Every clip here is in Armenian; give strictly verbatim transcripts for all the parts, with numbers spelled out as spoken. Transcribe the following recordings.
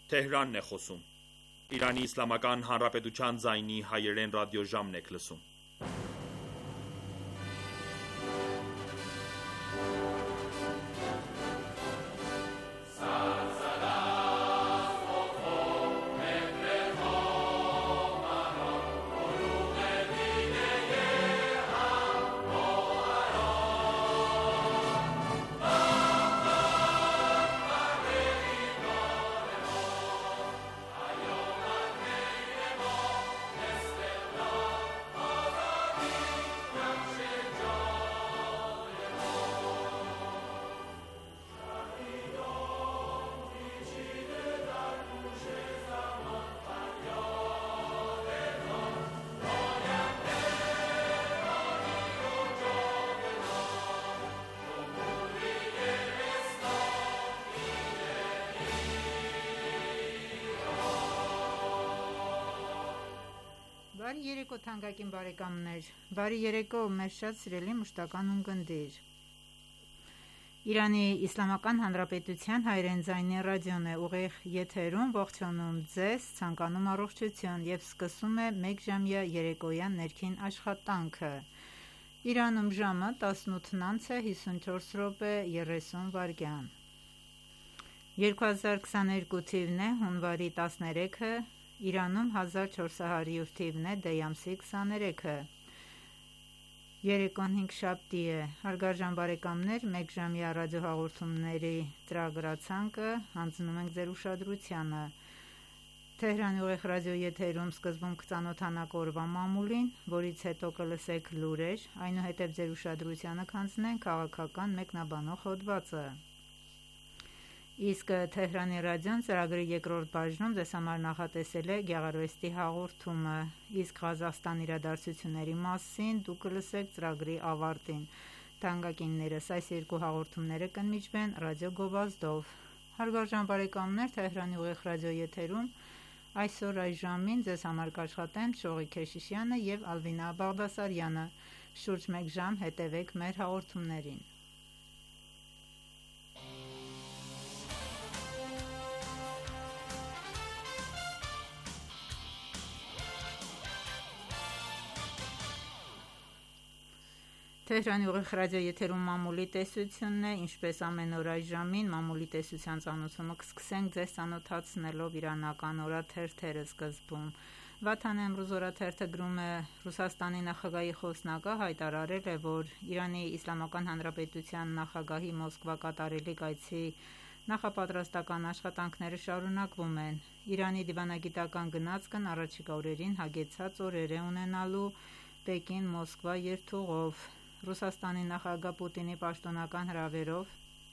Թեհրանն է խոսում։ Իրանի Իսլամական Հանրապետության ձայնի հայերեն ռադիոժամն եք լսում։ Բարի երեկո թանկագին բարեկամներ, բարի երեկո մեր շատ սիրելի մշտական ունկնդիր։ Իրանի Իսլամական Հանրապետության հայերեն ձայնի ռադիոն է ուղիղ եթերում, ողջունում ձեզ, ցանկանում առողջություն եւ սկսում է մեկ ժամյա երեկոյան ներքին աշխատանքը։ Իրանում ժամը տասնութն անց է հիսունչորս րոպե երեսուն վայրկյան։ երկու հազար քսաներկու թիվն է հունվարի տասներեքը, Իրանում հազար չորս հարյուր թիվն է դեյ ամսի քսաներեքը։ Երեկոն հինգշաբթի է, հարգարժան բարեկամներ, մեկ ժամյա ռադիոհաղորդումների ծրագրացանկը հանձնում ենք ձեր ուշադրությանը։ Թեհրանի ուղիղ ռադիոեթերում սկզբում կծանոթանանք օրվա մամուլին, որից հետո կլսեք լուրեր, այնուհետև ձեր ուշադրությանը կհանձնենք քաղաքական մեկնաբանող հոդվածը։ Իսկ Թեհրանի ռադիոն ծրագրի երկրորդ բաժնում ձեզ համար նախատեսել է գեղարվեստի հաղորդումը, իսկ Ղազախստան իրադարձությունների մասին դուք կլսեք ծրագրի ավարտին։ Թանկագիններս, այս երկու հաղորդումները կընդմիջվեն ռադիո գովազդով։ Հարգարժան բարեկամներ, Թեհրանի ուղիղ ռադիոեթերում այսօր այս ժամին ձեզ համար կաշխատեն Շողիկ Քեշիշյանը եւ Ալվինա Բաղդասարյանը։ Շուրջ մեկ ժամ հետևեք մեր հաղորդումներին։ Թեհրանի ուղիղ ռադիոեթերում մամուլի տեսությունն է, ինչպես ամեն օր այս ժամին մամուլի տեսության ծանոթումը կսկսենք ձեզ ծանոթացնելով իրանական օրաթերթերը սկզբում։ Վաթան Էմրուզ օրաթերթը գրում է. Ռուսաստանի նախագահի խոսնակը հայտարարել է, որ Իրանի Իսլամական Հանրապետության նախագահի Մոսկվա կատարելիք այցի նախապատրաստական աշխատանքները շարունակվում են։ Իրանի դիվանագիտական գնացքն առաջիկա օրերին հագեցած օրեր է ունենալու Պեկին-Մոսկվա երթուղով։ Ռուսաստանի նախագահ Պուտինի պաշտոնական հրավերով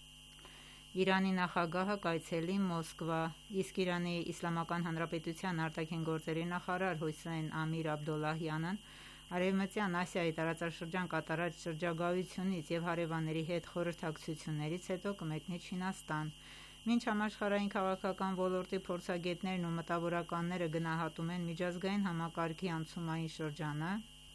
Իրանի նախագահը կայցելի Մոսկվա, իսկ Իրանի Իսլամական Հանրապետության արտաքին գործերի նախարար Հոսեյն Ամիր Աբդոլլահյանն Արևմտյան Ասիայի տարածաշրջան կատարած շրջագայությունից եւ հարևանների հետ խորհրդակցություններից հետո կմեկնի Չինաստան։ Մինչ համաշխարհային քաղաքական ոլորտի փորձագետներն ու մտավորականները գնահատում են միջազգային համակարգի անցումային շրջանը,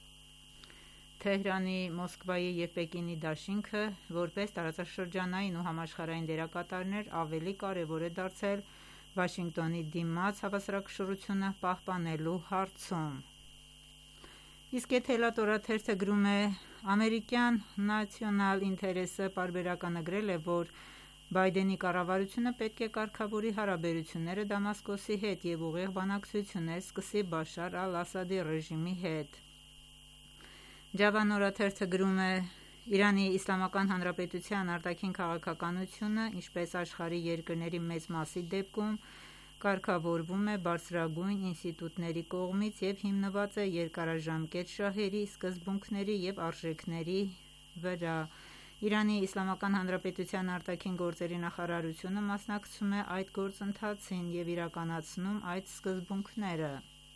Թեհրանի, Մոսկվայի եւ Պեկինի դաշինքը որպես տարածաշրջանային ու համաշխարհային դերակատարներ ավելի կարևոր է դարձել Վաշինգտոնի դիմաց հավասարակշռությունը պահպանելու հարցում։ Իսկ Էթելատ օրաթերթը գրում է. Ամերիկյան National Interest-ը պարբերականագրել է, որ Բայդենի կառավարությունը պետք է կարգավորի հարաբերությունները Դամասկոսի հետ եւ ուղիղ բանակցություններ սկսի Բաշար ալ-Ասադի ռեժիմի հետ։ Ջավան օրաթերթը գրում է. Իրանի Իսլամական Հանրապետության արտաքին քաղաքականությունը, ինչպես աշխարհի երկրների մեծ մասի դեպքում, կարգավորվում է բարձրագույն ինստիտուտների կողմից եւ հիմնված է երկարաժամկետ շահերի, սկզբունքների եւ արժեքների վրա։ Իրանի Իսլամական Հանրապետության արտաքին գործերի նախարարությունը մասնակցում է այդ գործընթացին եւ իրականացնում այդ սկզբունքները։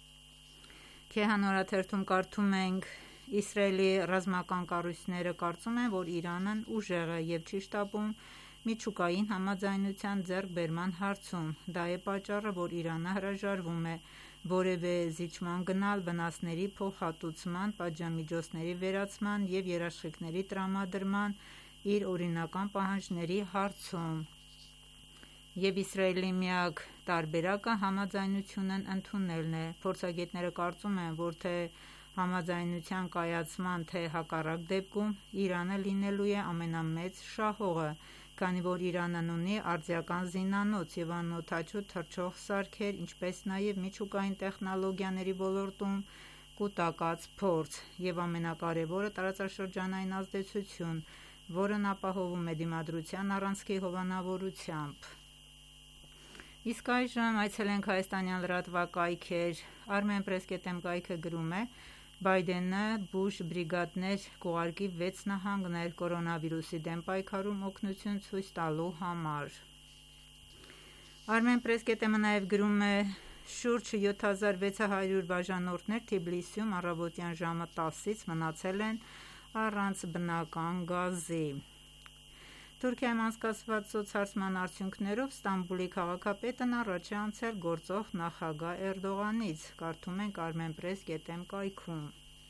Քեհան օրաթերթում կարդում ենք. Իսրայելի ռազմական կառույցները կարծում են, որ Իրանն ուժեղ է եւ չի շտապում միջուկային համաձայնության ձեռքբերման հարցում։ Դա է պատճառը, որ Իրանը հրաժարվում է որևէ զիջման գնալ վնասների փոխհատուցման, պատժամիջոցների վերացման եւ երաշխիքների տրամադրման իր օրինական պահանջների հարցում։ Եվ Իսրայելի միակ տարբերակը համաձայնությունն ընդունելն է։ Փորձագետները կարծում են, որ թե համաձայնության կայացման, թե հակառակ դեպքում Իրանը լինելու է ամենամեծ շահողը, քանի որ Իրանն ունի արդիական զինանոց և անօդաչու թռչող սարքեր, ինչպես նաև միջուկային տեխնոլոգիաների ոլորտում կուտակած փորձ, և ամենակարևորը՝ տարածաշրջանային ազդեցություն, որն ապահովում է դիմադրության առանցքի հովանավորությամբ։ Իսկ այժմ այցելենք հայաստանյան լրատվակայքեր։ Armenpress.am կայքը գրում է. Բայդենը Բուշ բրիգադներ կուղարկի վեց նահանգներ կորոնավիրուսի դեմ պայքարում օգնություն ցույց տալու համար։ Armenpress.am-ը նաև գրում է. շուրջ յոթ հազար վեց հարյուր բաժանորդներ Թբիլիսիում առավոտյան ժամը տասից մնացել են առանց բնական գազի։ Թուրքիայում անցկացված սոցհարցման արդյունքներով Ստամբուլի քաղաքապետն առաջ է անցել գործող նախագահ Էրդողանից, կարդում ենք Armenpress.am կայքում։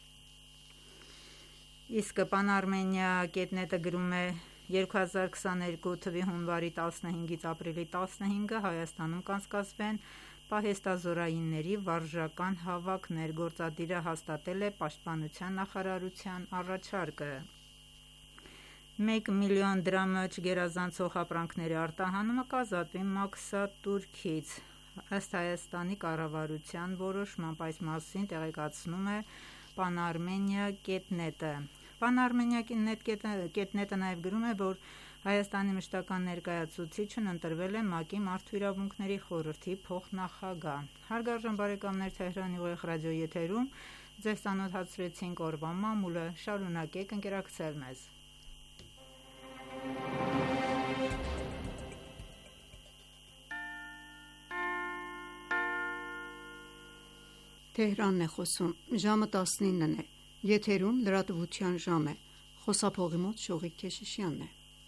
Իսկ Pan-Armenia.net-ը գրում է. երկու հազար քսաներկու թվականի հունվարի տասնհինգից ապրիլի տասնհինգը Հայաստանում կանցկացվեն պահեստազորայինների վարժական հավաքներ, գործադիրը հաստատել է Պաշտպանության նախարարության առաջարկը։ Մեկ միլիոն դրամը չգերազանցող ապրանքների արտահանումը կազատվի Մաքսատուրքից, ըստ Հայաստանի կառավարության որոշմամբ, այս մասին տեղեկացնում է Pan-Armenia.net-ը։ Pan-Armenia.net-ը նաև գրում է, որ Հայաստանի մշտական ներկայացուցիչն ընտրվել է ՄԱԿ-ի Մարդու իրավունքների խորհրդի փոխնախագահ։ Հարգարժան բարեկամներ, Թեհրանի ուղիղ ռադիոեթերում ձեզ ծանոթացրեցինք օրվա մամուլը, շարունակեք ընկերակցել մեզ։ Թեհրանն է խոսում, ժամը տասնինն է, եթերում լրատվության ժամ է, խոսափողի մոտ Շողիկ Քեշիշյանն է։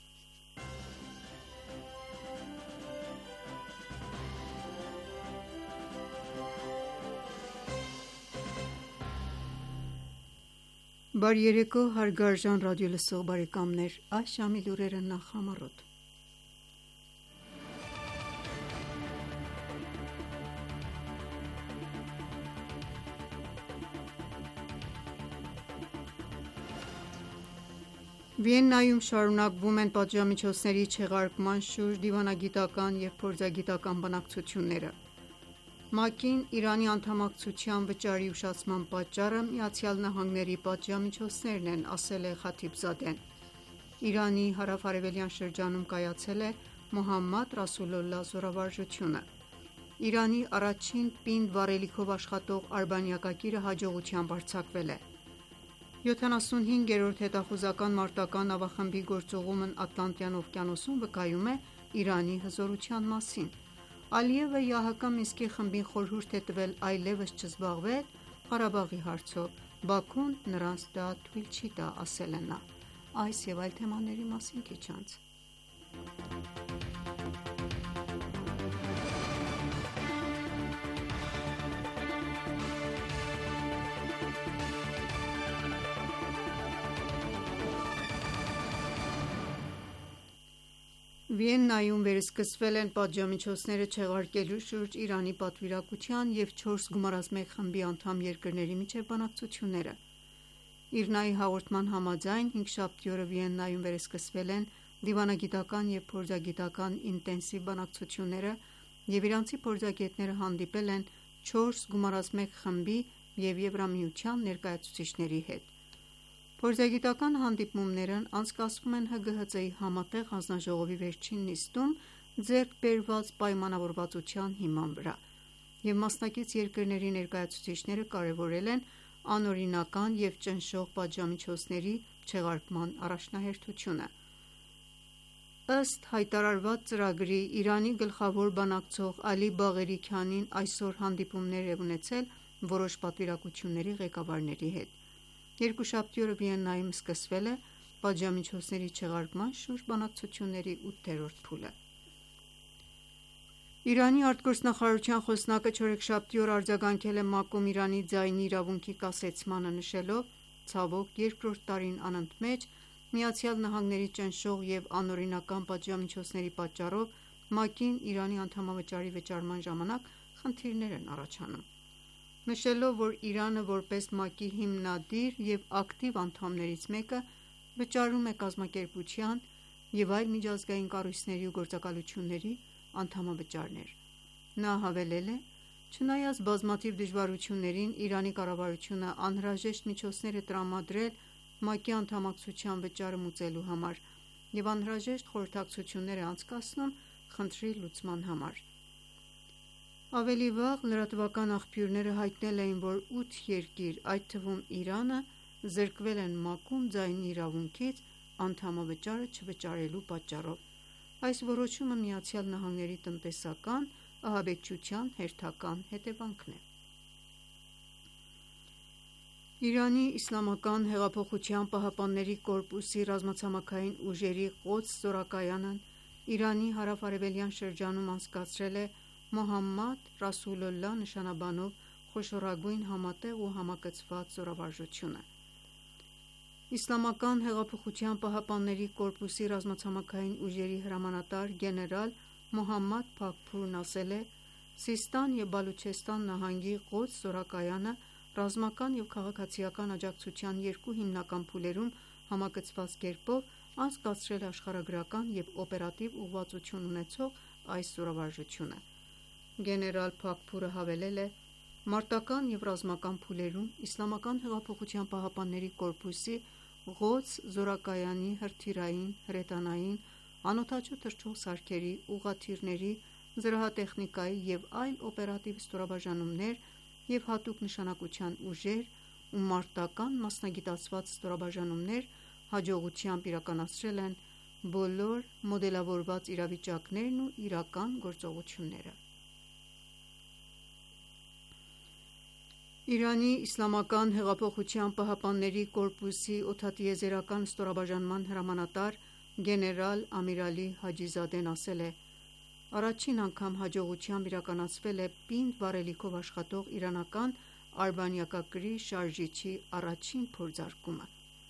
Բարի երեկո, հարգարժան ռադիոլսող բարեկամներ, այս ժամի լուրերը նախ համառոտ։ Վիեննայում շարունակվում են պատժամիջոցների չեղարկման շուրջ դիվանագիտական և փորձագիտական բանակցությունները։ ՄԱԿ-ին Իրանի անդամակցության վճարի ուշացման պատճառը ԱՄՆ-ի պատժամիջոցներն են, ասել է Խաթիբզադեն։ Իրանի հարավ-արևելյան շրջանում կայացել է Մոհամմադ Ռասուլուլլահ զորավարժությունը։ Իրանի առաջին պինդ վառելիքով աշխատող արբանյակակիրը հաջողությամբ արձակվել է։ յոթանասունհինգերորդ հետախուզական մարտական նավախմբի գործողումն Ատլանտյան օվկիանոսում վկայում է Իրանի հզորության մասին։ Ալիևը ԵԱՀԿ Մինսկի խմբին խորհուրդ է տվել այլևս չզբաղվել Ղարաբաղի հարցով, Բաքուն նրանց դա թույլ չի տա, ասել է նա։ Այս և այլ թեմաների մասին քիչ անց։ Վիեննայում վերսկսվել են պատժամիջոցները չեղարկելու շուրջ Իրանի պատվիրակության և չորս գումարած մեկ խմբի անդամ երկրների միջև բանակցությունները։ ԻՌՆԱ-ի հաղորդման համաձայն, հինգշաբթի օրը Վիեննայում վերսկսվել են դիվանագիտական և փորձագիտական ինտենսիվ բանակցությունները, և իրանցի փորձագետները հանդիպել են չորս գումարած մեկ խմբի և Եվրամիության ներկայացուցիչների հետ։ Փորձագիտական հանդիպումներն անցկացվում են ՀԳՀԾ-ի համատեղ հանձնաժողովի վերջին նիստում ձեռք բերված պայմանավորվածության հիման վրա, և մասնակից երկրների ներկայացուցիչները կարևորել են անօրինական և ճնշող պատժամիջոցների չեղարկման առաջնահերթությունը։ Ըստ հայտարարված ծրագրի, Իրանի գլխավոր բանակցող Ալի Բաղերի Քանին այսօր հանդիպումներ է ունեցել որոշ պատվիրակությունների ղեկավարների հետ։ Երկուշաբթի օրը Վիեննայում սկսվել է պատժամիջոցների չեղարկման շուրջ բանակցությունների ութերորդ փուլը։ Իրանի արտգործնախարարության խոսնակը չորեքշաբթի օրը արձագանքել է ՄԱԿ-ում Իրանի ձայնի իրավունքի կասեցմանը, նշելով. «Ցավոք, երկրորդ տարին անընդմեջ ԱՄՆ-ի ճնշող և անօրինական պատժամիջոցների պատճառով ՄԱԿ-ին Իրանի անդամավճարի վճարման ժամանակ խնդիրներ են առաջանում: Նշելով, որ Իրանը որպես ՄԱԿ-ի հիմնադիր և ակտիվ անդամներից մեկը վճարում է կազմակերպության և այլ միջազգային կառույցների ու գործակալությունների անդամավճարներ: Նա հավելել է.«Չնայած բազմաթիվ դժվարություններին, Իրանի կառավարությունը անհրաժեշտ միջոցներ է տրամադրել ՄԱԿ-ի անդամակցության վճարը մուծելու համար և անհրաժեշտ խորհրդակցություններ է անցկացնում խնդրի լուծման համար»: Ավելի վաղ լրատվական աղբյուրները հայտնել էին, որ ութ երկիր, այդ թվում Իրանը, զրկվել են ՄԱԿ-ում ձայնի իրավունքից անդամավճարը չվճարելու պատճառով: Այս որոշումը ԱՄՆ-ի տնտեսական ահաբեկչության հերթական հետևանքն է: ԻԻՀ-ի ռազմացամաքային ուժերի Ղոդս զորակայանն Իրանի հարավ-արևելյան շրջանում անցկացրել է «Մոհամմադ Ռասուլուլլահ» նշանաբանով խոշորագույն համատեղ ու համակցված զորավարժությունը: ԻՀՊԿ-ի ռազմացամաքային ուժերի հրամանատար գեներալ Մոհամմադ Փաքփուրն ասել է.«Սիստան և Բալուչեստան նահանգի Ղոդս զորակայանը ռազմական և քաղաքացիական աջակցության երկու հիմնական փուլերում համակցված կերպով անցկացրել է աշխարհագրական և օպերատիվ ուղղվածություն ունեցող այս զորավարժությունը»: Գեներալ Փաքփուրը հավելել է.«Մարտական և ռազմական փուլերում ԻՀՊԿ-ի Ղոդս զորակայանի հրթիռային, հրետանային, անօդաչու թռչող սարքերի, ուղղաթիռների, զրահատեխնիկայի և այլ օպերատիվ ստորաբաժանումներ և հատուկ նշանակության ուժեր ու մարտական մասնագիտացված ստորաբաժանումներ հաջողությամբ իրականացրել են բոլոր մոդելավորված իրավիճակներն ու իրական գործողությունները»: ԻԻՀՊԿ-ի օդատիեզերական ստորաբաժանման հրամանատար գեներալ Ամիր Ալի Հաջիզադեն ասել է.«Առաջին անգամ հաջողությամբ իրականացվել է պինդ վառելիքով աշխատող իրանական արբանյակակրի շարժիչի առաջին փորձարկումը»: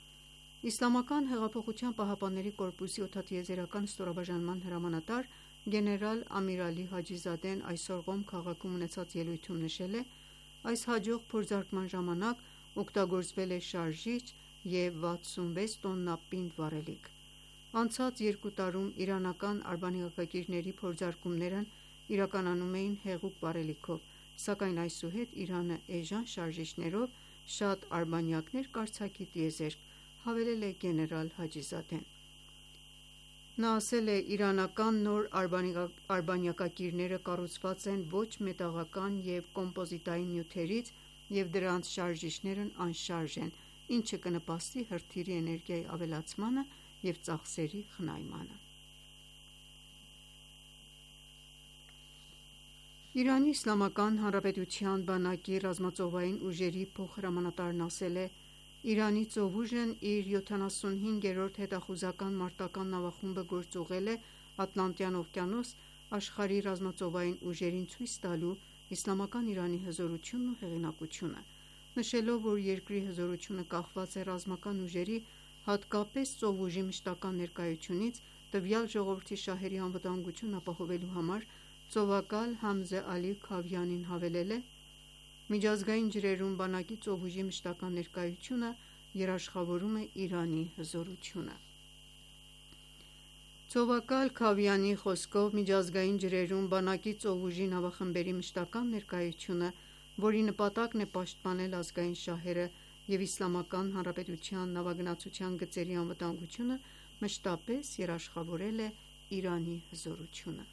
ԻՀՊԿ-ի օդատիեզերական ստորաբաժանման հրամանատար գեներալ Ամիր Ալի Հաջիզադեն այսօր Ղոմ քաղաքում ունեցած ելույթում նշել է.«Այս հաջող փորձարկման ժամանակ օգտագործվել է շարժիչ և վաթսունվեց տոննա պինդ վառելիք: Անցած երկու տարում իրանական արբանյակակիրների փորձարկումներն իրականանում էին հեղուկ վառելիքով, սակայն այսուհետ Իրանը էժան շարժիչներով շատ արբանյակներ կարձակի տիեզերք»,-հավելել է գեներալ Հաջիզադեն: Նա ասել է.«Իրանական նոր արբանյակակիրները կառուցված են ոչ մետաղական և կոմպոզիտային նյութերից և դրանց շարժիչներն անշարժ են, ինչը կնպաստի հրթիռի էներգիայի ավելացմանը և ծախսերի խնայմանը»: ԻԻՀ բանակի ռազմածովային ուժերի փոխհրամանատարն ասել է.«Իրանի ծովուժն իր յոթանասունհինգերորդ հետախուզական մարտական նավախումբը գործուղել է Ատլանտյան օվկիանոս՝ աշխարհի ռազմածովային ուժերին ցույց տալու Իսլամական Իրանի հզորությունն ու հեղինակությունը: Նշելով, որ երկրի հզորությունը կախված է ռազմական ուժերի, հատկապես ծովուժի մշտական ներկայությունից, տվյալ ժողովրդի շահերի անվտանգությունն ապահովելու համար ծովակալ Համզե Ալի Քավիանին հավելել է.«Միջազգային ջրերում բանակի ծովուժի մշտական ներկայությունը երաշխավորում է Իրանի հզորությունը»: Ծովակալ Քավիանիի խոսքով միջազգային ջրերում բանակի ծովուժի նավախմբերի մշտական ներկայությունը, որի նպատակն է պաշտպանել ազգային շահերը և Իսլամական Հանրապետության նավագնացության գծերի անվտանգությունը, մշտապես երաշխավորել է Իրանի հզորությունը: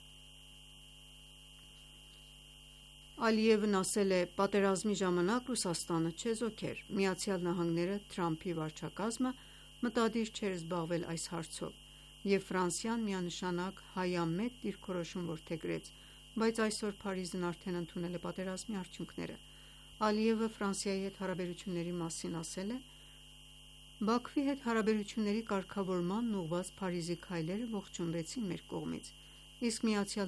Ալիևն ասել է.«Պատերազմի ժամանակ Ռուսաստանը չեզոք էր: ԱՄՆ-ը, Թրամփի վարչակազմը մտադիր չէր զբաղվել այս հարցով, և Ֆրանսիան միանշանակ հայամետ դիրքորոշում որդեգրեց, բայց այսօր Փարիզն արդեն ընդունել է պատերազմի արդյունքները»: Ալիևը Ֆրանսիայի հետ հարաբերությունների մասին ասել է.«Բաքվի հետ հարաբերությունների կարգավորմանն ուղղված Փարիզի քայլերը ողջունվեցին մեր կողմից, իսկ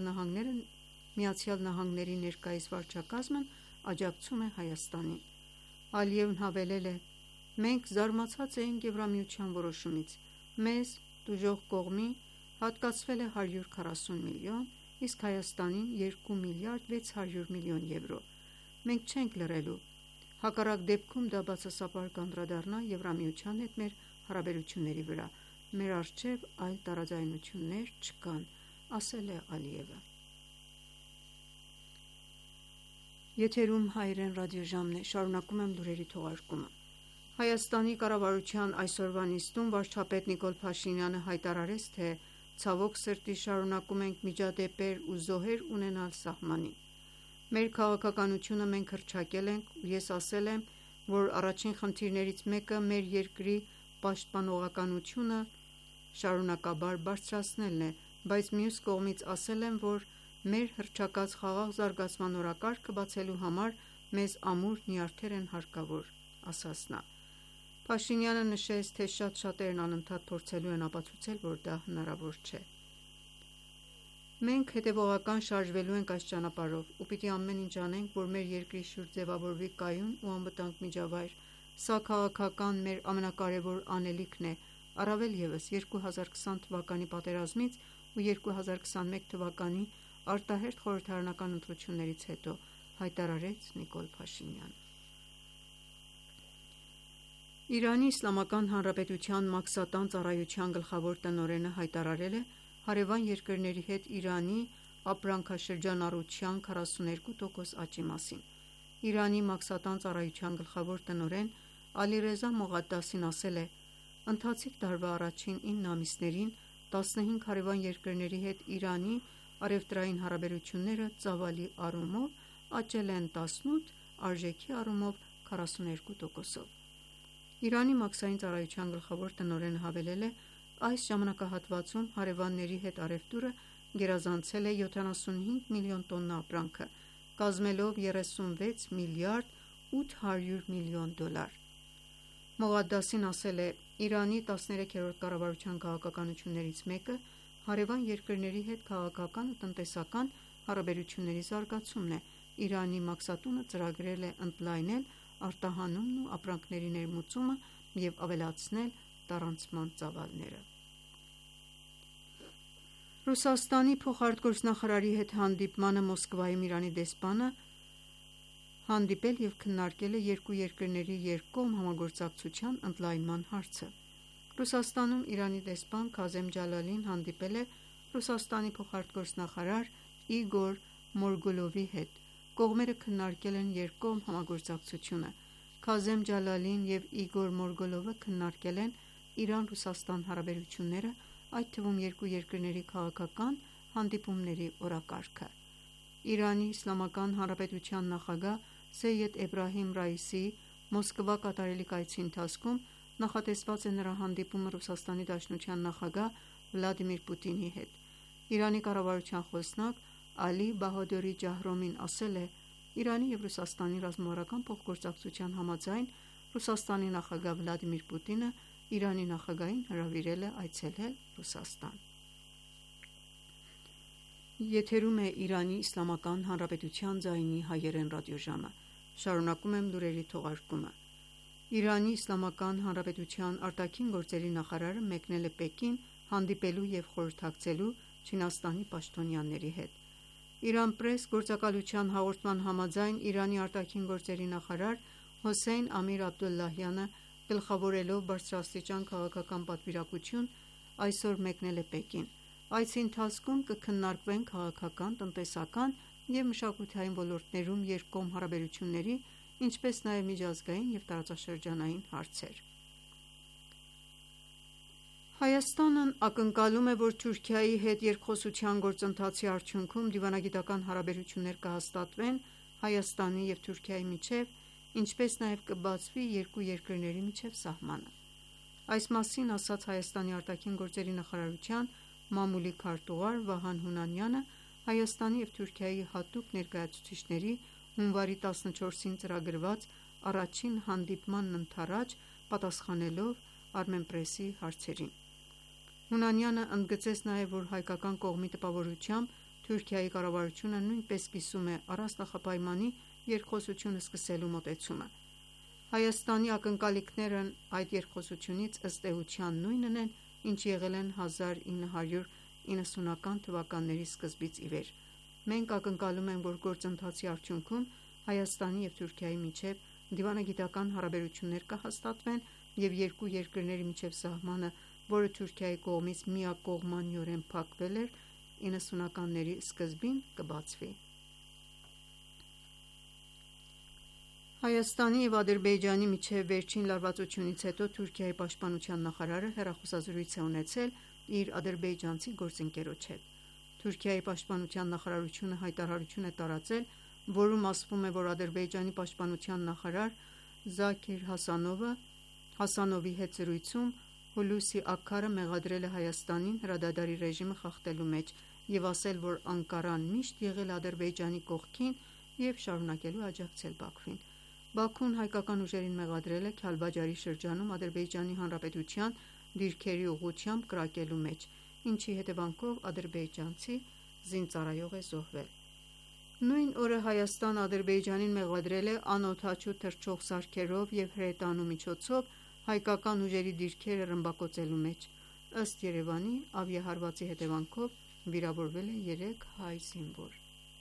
ԱՄՆ-ի ներկայիս վարչակազմն աջակցում է Հայաստանին»: Ալիևն հավելել է.«Մենք զարմացած էինք Եվրամիության որոշումից: Մեզ՝ տուժող կողմի, հատկացվել է հարյուր քառասուն միլիոն, իսկ Հայաստանին երկու միլիարդ վեց հարյուր միլիոն եվրո: Մենք չենք լռելու: Հակառակ դեպքում դա բացասաբար կանդրադառնա Եվրամիության հետ մեր հարաբերությունների վրա: Մեր առջև այլ տարաձայնություններ չկան, ասել է Ալիևը: Հայաստանի կառավարության այսօրվա նիստում վարչապետ Նիկոլ Փաշինյանը հայտարարեց, թե ցավոք սրտի շարունակում ենք միջադեպեր ու զոհեր ունենալ սահմանին: Մեր քաղաքականությունը մենք հռչակել ենք ու ես ասել եմ, որ առաջին խնդիրներից մեկը մեր երկրի պաշտպանողականությունը շարունակաբար բարձրացնելն է, բայց մյուս կողմից ասել եմ, որ մեր հռչակած խաղաղ զարգացման օրակարգը բացելու համար մեզ ամուր նյարդեր են հարկավոր: Փաշինյանը նշեց, թե շատ շատերն անընդհատ փորձելու են ապացուցել, որ դա հնարավոր չէ: Մենք հետևողական շարժվելու ենք այս ճանապարհով ու պիտի ամեն ինչ անենք, որ մեր երկրի շուրջ ձևավորվի կայուն ու անվտանգ միջավայր: Սա քաղաքական մեր ամենակարևոր անելիքն է, առավել ևս երկու հազար քսան թվականի պատերազմից ու երկու հազար քսանմեկ թվականի արտահերթ խորհրդարանական ընտրություններից հետո, հայտարարեց Նիկոլ Փաշինյանը: Իրանի Իսլամական Հանրապետության մաքսատան ծառայության գլխավոր տնօրենը հայտարարել է հարևան երկրների հետ Իրանի ապրանքաշրջանառության քառասուներկու տոկոս աճի մասին: Իրանի մաքսատան ծառայության գլխավոր տնօրեն Ալիռեզա Մողադասին ասել է. «Ընթացիկ տարվա առաջին ինը ամիսներին տասնհինգ հարևան երկրների հետ Իրանի առևտրային հարաբերությունները ծավալի առումով աճել են տասնութ, արժեքի առումով քառասուներկու տոկոսով»: Իրանի մաքսային ծառայության գլխավոր տնօրենը հավելել է. «Այս ժամանակահատվածում հարևանների հետ առևտուրը գերազանցել է յոթանասունհինգ միլիոն տոննա ապրանքը, կազմելով երեսունվեց միլիարդ ութ հարյուր միլիոն դոլար»: Մողադասին ասել է. «Իրանի տասներեքերորդ կառավարության քաղաքականություններից մեկը հարևան երկրների հետ քաղաքական ու տնտեսական հարաբերությունների զարգացումն է: Իրանի մաքսատունը ծրագրել է ընդլայնել արտահանումն ու ապրանքների ներմուծումը և ավելացնել տարանցման ծավալները»: Ռուսաստանի փոխարտգործնախարարի հետ հանդիպմանը Մոսկվայում Իրանի դեսպանը հանդիպել և քննարկել է երկու երկրների երկկողմ համագործակցության ընդլայնման հարցը: Ռուսաստանում Իրանի դեսպան Քազեմ Ջալալին հանդիպել է Ռուսաստանի փոխարտգործնախարար Իգոր Մորգուլովի հետ: Կողմերը քննարկել են երկկողմ համագործակցությունը: Քազեմ Ջալալին և Իգոր Մորգուլովը քննարկել են Իրան-Ռուսաստան հարաբերությունները, այդ թվում երկու երկրների քաղաքական հանդիպումների օրակարգը: Իրանի Իսլամական Հանրապետության նախագահ Սեյեդ Էբրահիմ Ռայիսիի Մոսկվա կատարելիք այցի ընթացքում նախատեսված է նրա հանդիպումը Ռուսաստանի Դաշնության նախագահ Վլադիմիր Պուտինի հետ: Իրանի կառավարության խոսնակ Ալի Բահադորի Ջահրոմին ասել է. «Իրանի և Ռուսաստանի ռազմավարական փոխգործակցության համաձայն Ռուսաստանի նախագահ Վլադիմիր Պուտինը Իրանի նախագահին հրավիրել է այցելել Ռուսաստան»: Իրանի Իսլամական Հանրապետության ԱԳ նախարարը մեկնել է Պեկին հանդիպելու և խորհրդակցելու Չինաստանի պաշտոնյաների հետ: «Իրանպրես» գործակալության հաղորդման համաձայն Իրանի ԱԳ նախարար Հոսեյն Ամիր Աբդոլլահյանը գլխավորելով բարձրաստիճան քաղաքական պատվիրակություն այսօր մեկնել է Պեկին: Այցի ընթացքում կքննարկվեն քաղաքական, տնտեսական և մշակութային ոլորտներում երկկողմ հարաբերությունների, ինչպես նաև միջազգային և տարածաշրջանային հարցեր: Հայաստանն ակնկալում է, որ Թուրքիայի հետ երկխոսության գործընթացի արդյունքում դիվանագիտական հարաբերություններ կհաստատվեն Հայաստանի և Թուրքիայի միջև, ինչպես նաև կբացվի երկու երկրների միջև սահմանը: Այս մասին ասաց Հայաստանի ԱԳ նախարարության մամուլի քարտուղար Վահան Հունանյանը Հայաստանի և Թուրքիայի հատուկ ներկայացուցիչների հունվարի տասնչորսին ծրագրված առաջին հանդիպմանն ընդառաջ պատասխանելով Armenpress-ի հարցերին: Հունանյանը ընդգծեց նաև, որ հայկական կողմի տպավորությամբ Թուրքիայի կառավարությունը նույնպես կիսում է առանց նախապայմանի երկխոսություն սկսելու մոտեցումը: Հայաստանի ակնկալիքներն այդ երկխոսությունից ըստ էության նույնն են, ինչ եղել են հազար ինը հարյուր իննսունական թվականների սկզբից ի վեր։ Մենք ակնկալում ենք, որ գործընթացի արդյունքում Հայաստանի և Թուրքիայի միջև դիվանագիտական հարաբերություններ կհաստատվեն և երկու երկրների միջև սահմանը, որը Թուրքիայի կողմից միակողմանիորեն փակվել էր իննսունականների սկզբին, կբացվի։ Հայաստանի և Ադրբեջանի միջև վերջին լարվածությունից հետո Թուրքիայի պաշտպանության նախարարը հեռախոսազրույց է ունեցել իր ադրբեջանցի գործընկերոջ հետ։ Թուրքիայի պաշտպանության նախարարությունը հայտարարություն է տարածել, որում ասվում է, որ Ադրբեջանի պաշտպանության նախարար Զաքիր Հասանովը Հասանովի հետ զրույցում Հուլուսի Աքարը մեղադրել է Հայաստանին հրադադարի ռեժիմը խախտելու մեջ և ասել, որ Անկարան միշտ եղել է Ադրբեջանի կողքին և շարունակելու է աջակցել Բաքվին։ Բաքուն հայկական ուժերին մեղադրել է Քալբաջարի շրջանում Ադրբեջանի Հանրապետության դիրքերի ուղղությամբ կրակելու մեջ, ինչի հետևանքով ադրբեջանցի զինծառայող է զոհվել։ Նույն օրը Հայաստանը Ադրբեջանին մեղադրել է անօդաչու թռչող սարքերով և հրետանու միջոցով հայկական ուժերի դիրքերը ռմբակոծելու մեջ։ Ըստ Երևանի, ավիահարվածի հետևանքով վիրավորվել է երեք հայ զինվոր։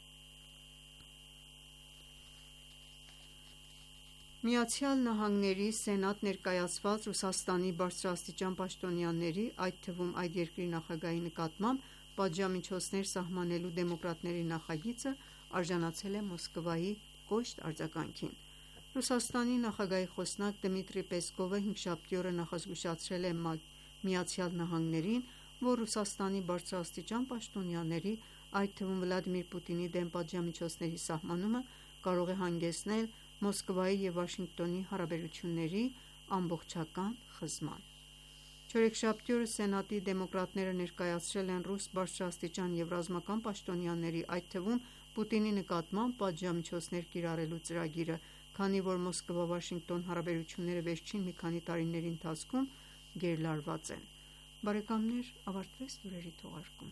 ԱՄՆ Սենատ ներկայացված Ռուսաստանի բարձրաստիճան պաշտոնյաների, այդ թվում այդ երկրի նախագահի նկատմամբ պատժամիջոցներ սահմանելու դեմոկրատների նախագիծը արժանացել է Մոսկվայի կոշտ արձագանքին։ Ռուսաստանի նախագահի խոսնակ Դմիտրի Պեսկովը հինգշաբթի օրը նախազգուշացրել է ԱՄՆ-ին, որ Ռուսաստանի բարձրաստիճան պաշտոնյաների, այդ թվում Վլադիմիր Պուտինի դեմ պատժամիջոցների սահմանումը կարող է հանգեցնել Մոսկվայի և Վաշինգտոնի հարաբերությունների ամբողջական խզման։ Չորեքշաբթի օրը Սենատի դեմոկրատները ներկայացրել են ռուս բարձրաստիճան և ռազմական պաշտոնյաների, այդ թվում Պուտինի նկատմամբ պատժամիջոցներ կիրառելու ծրագիրը, քանի որ Մոսկվա-Վաշինգտոն հարաբերությունները վերջին մի քանի տարիների ընթացքում գերլարված են։ Բարեկամներ, ավարտվեց լուրերի թողարկումը։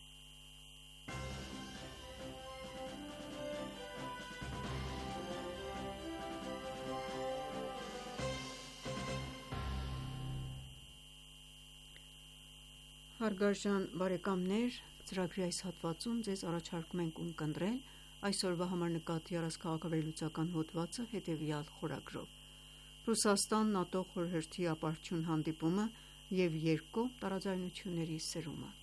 Հարգարժան բարեկամներ, ծրագրի այս հատվածում ձեզ առաջարկում ենք ունկնդրել այսօրվա համար նկատի առած քաղաքավերլուծական հոդվածը հետևյալ խորագրով. Ռուսաստան ՆԱՏՕ խորհրդի ապարդյուն հանդիպումը և երկկողմ տարաձայնությունների սրումը։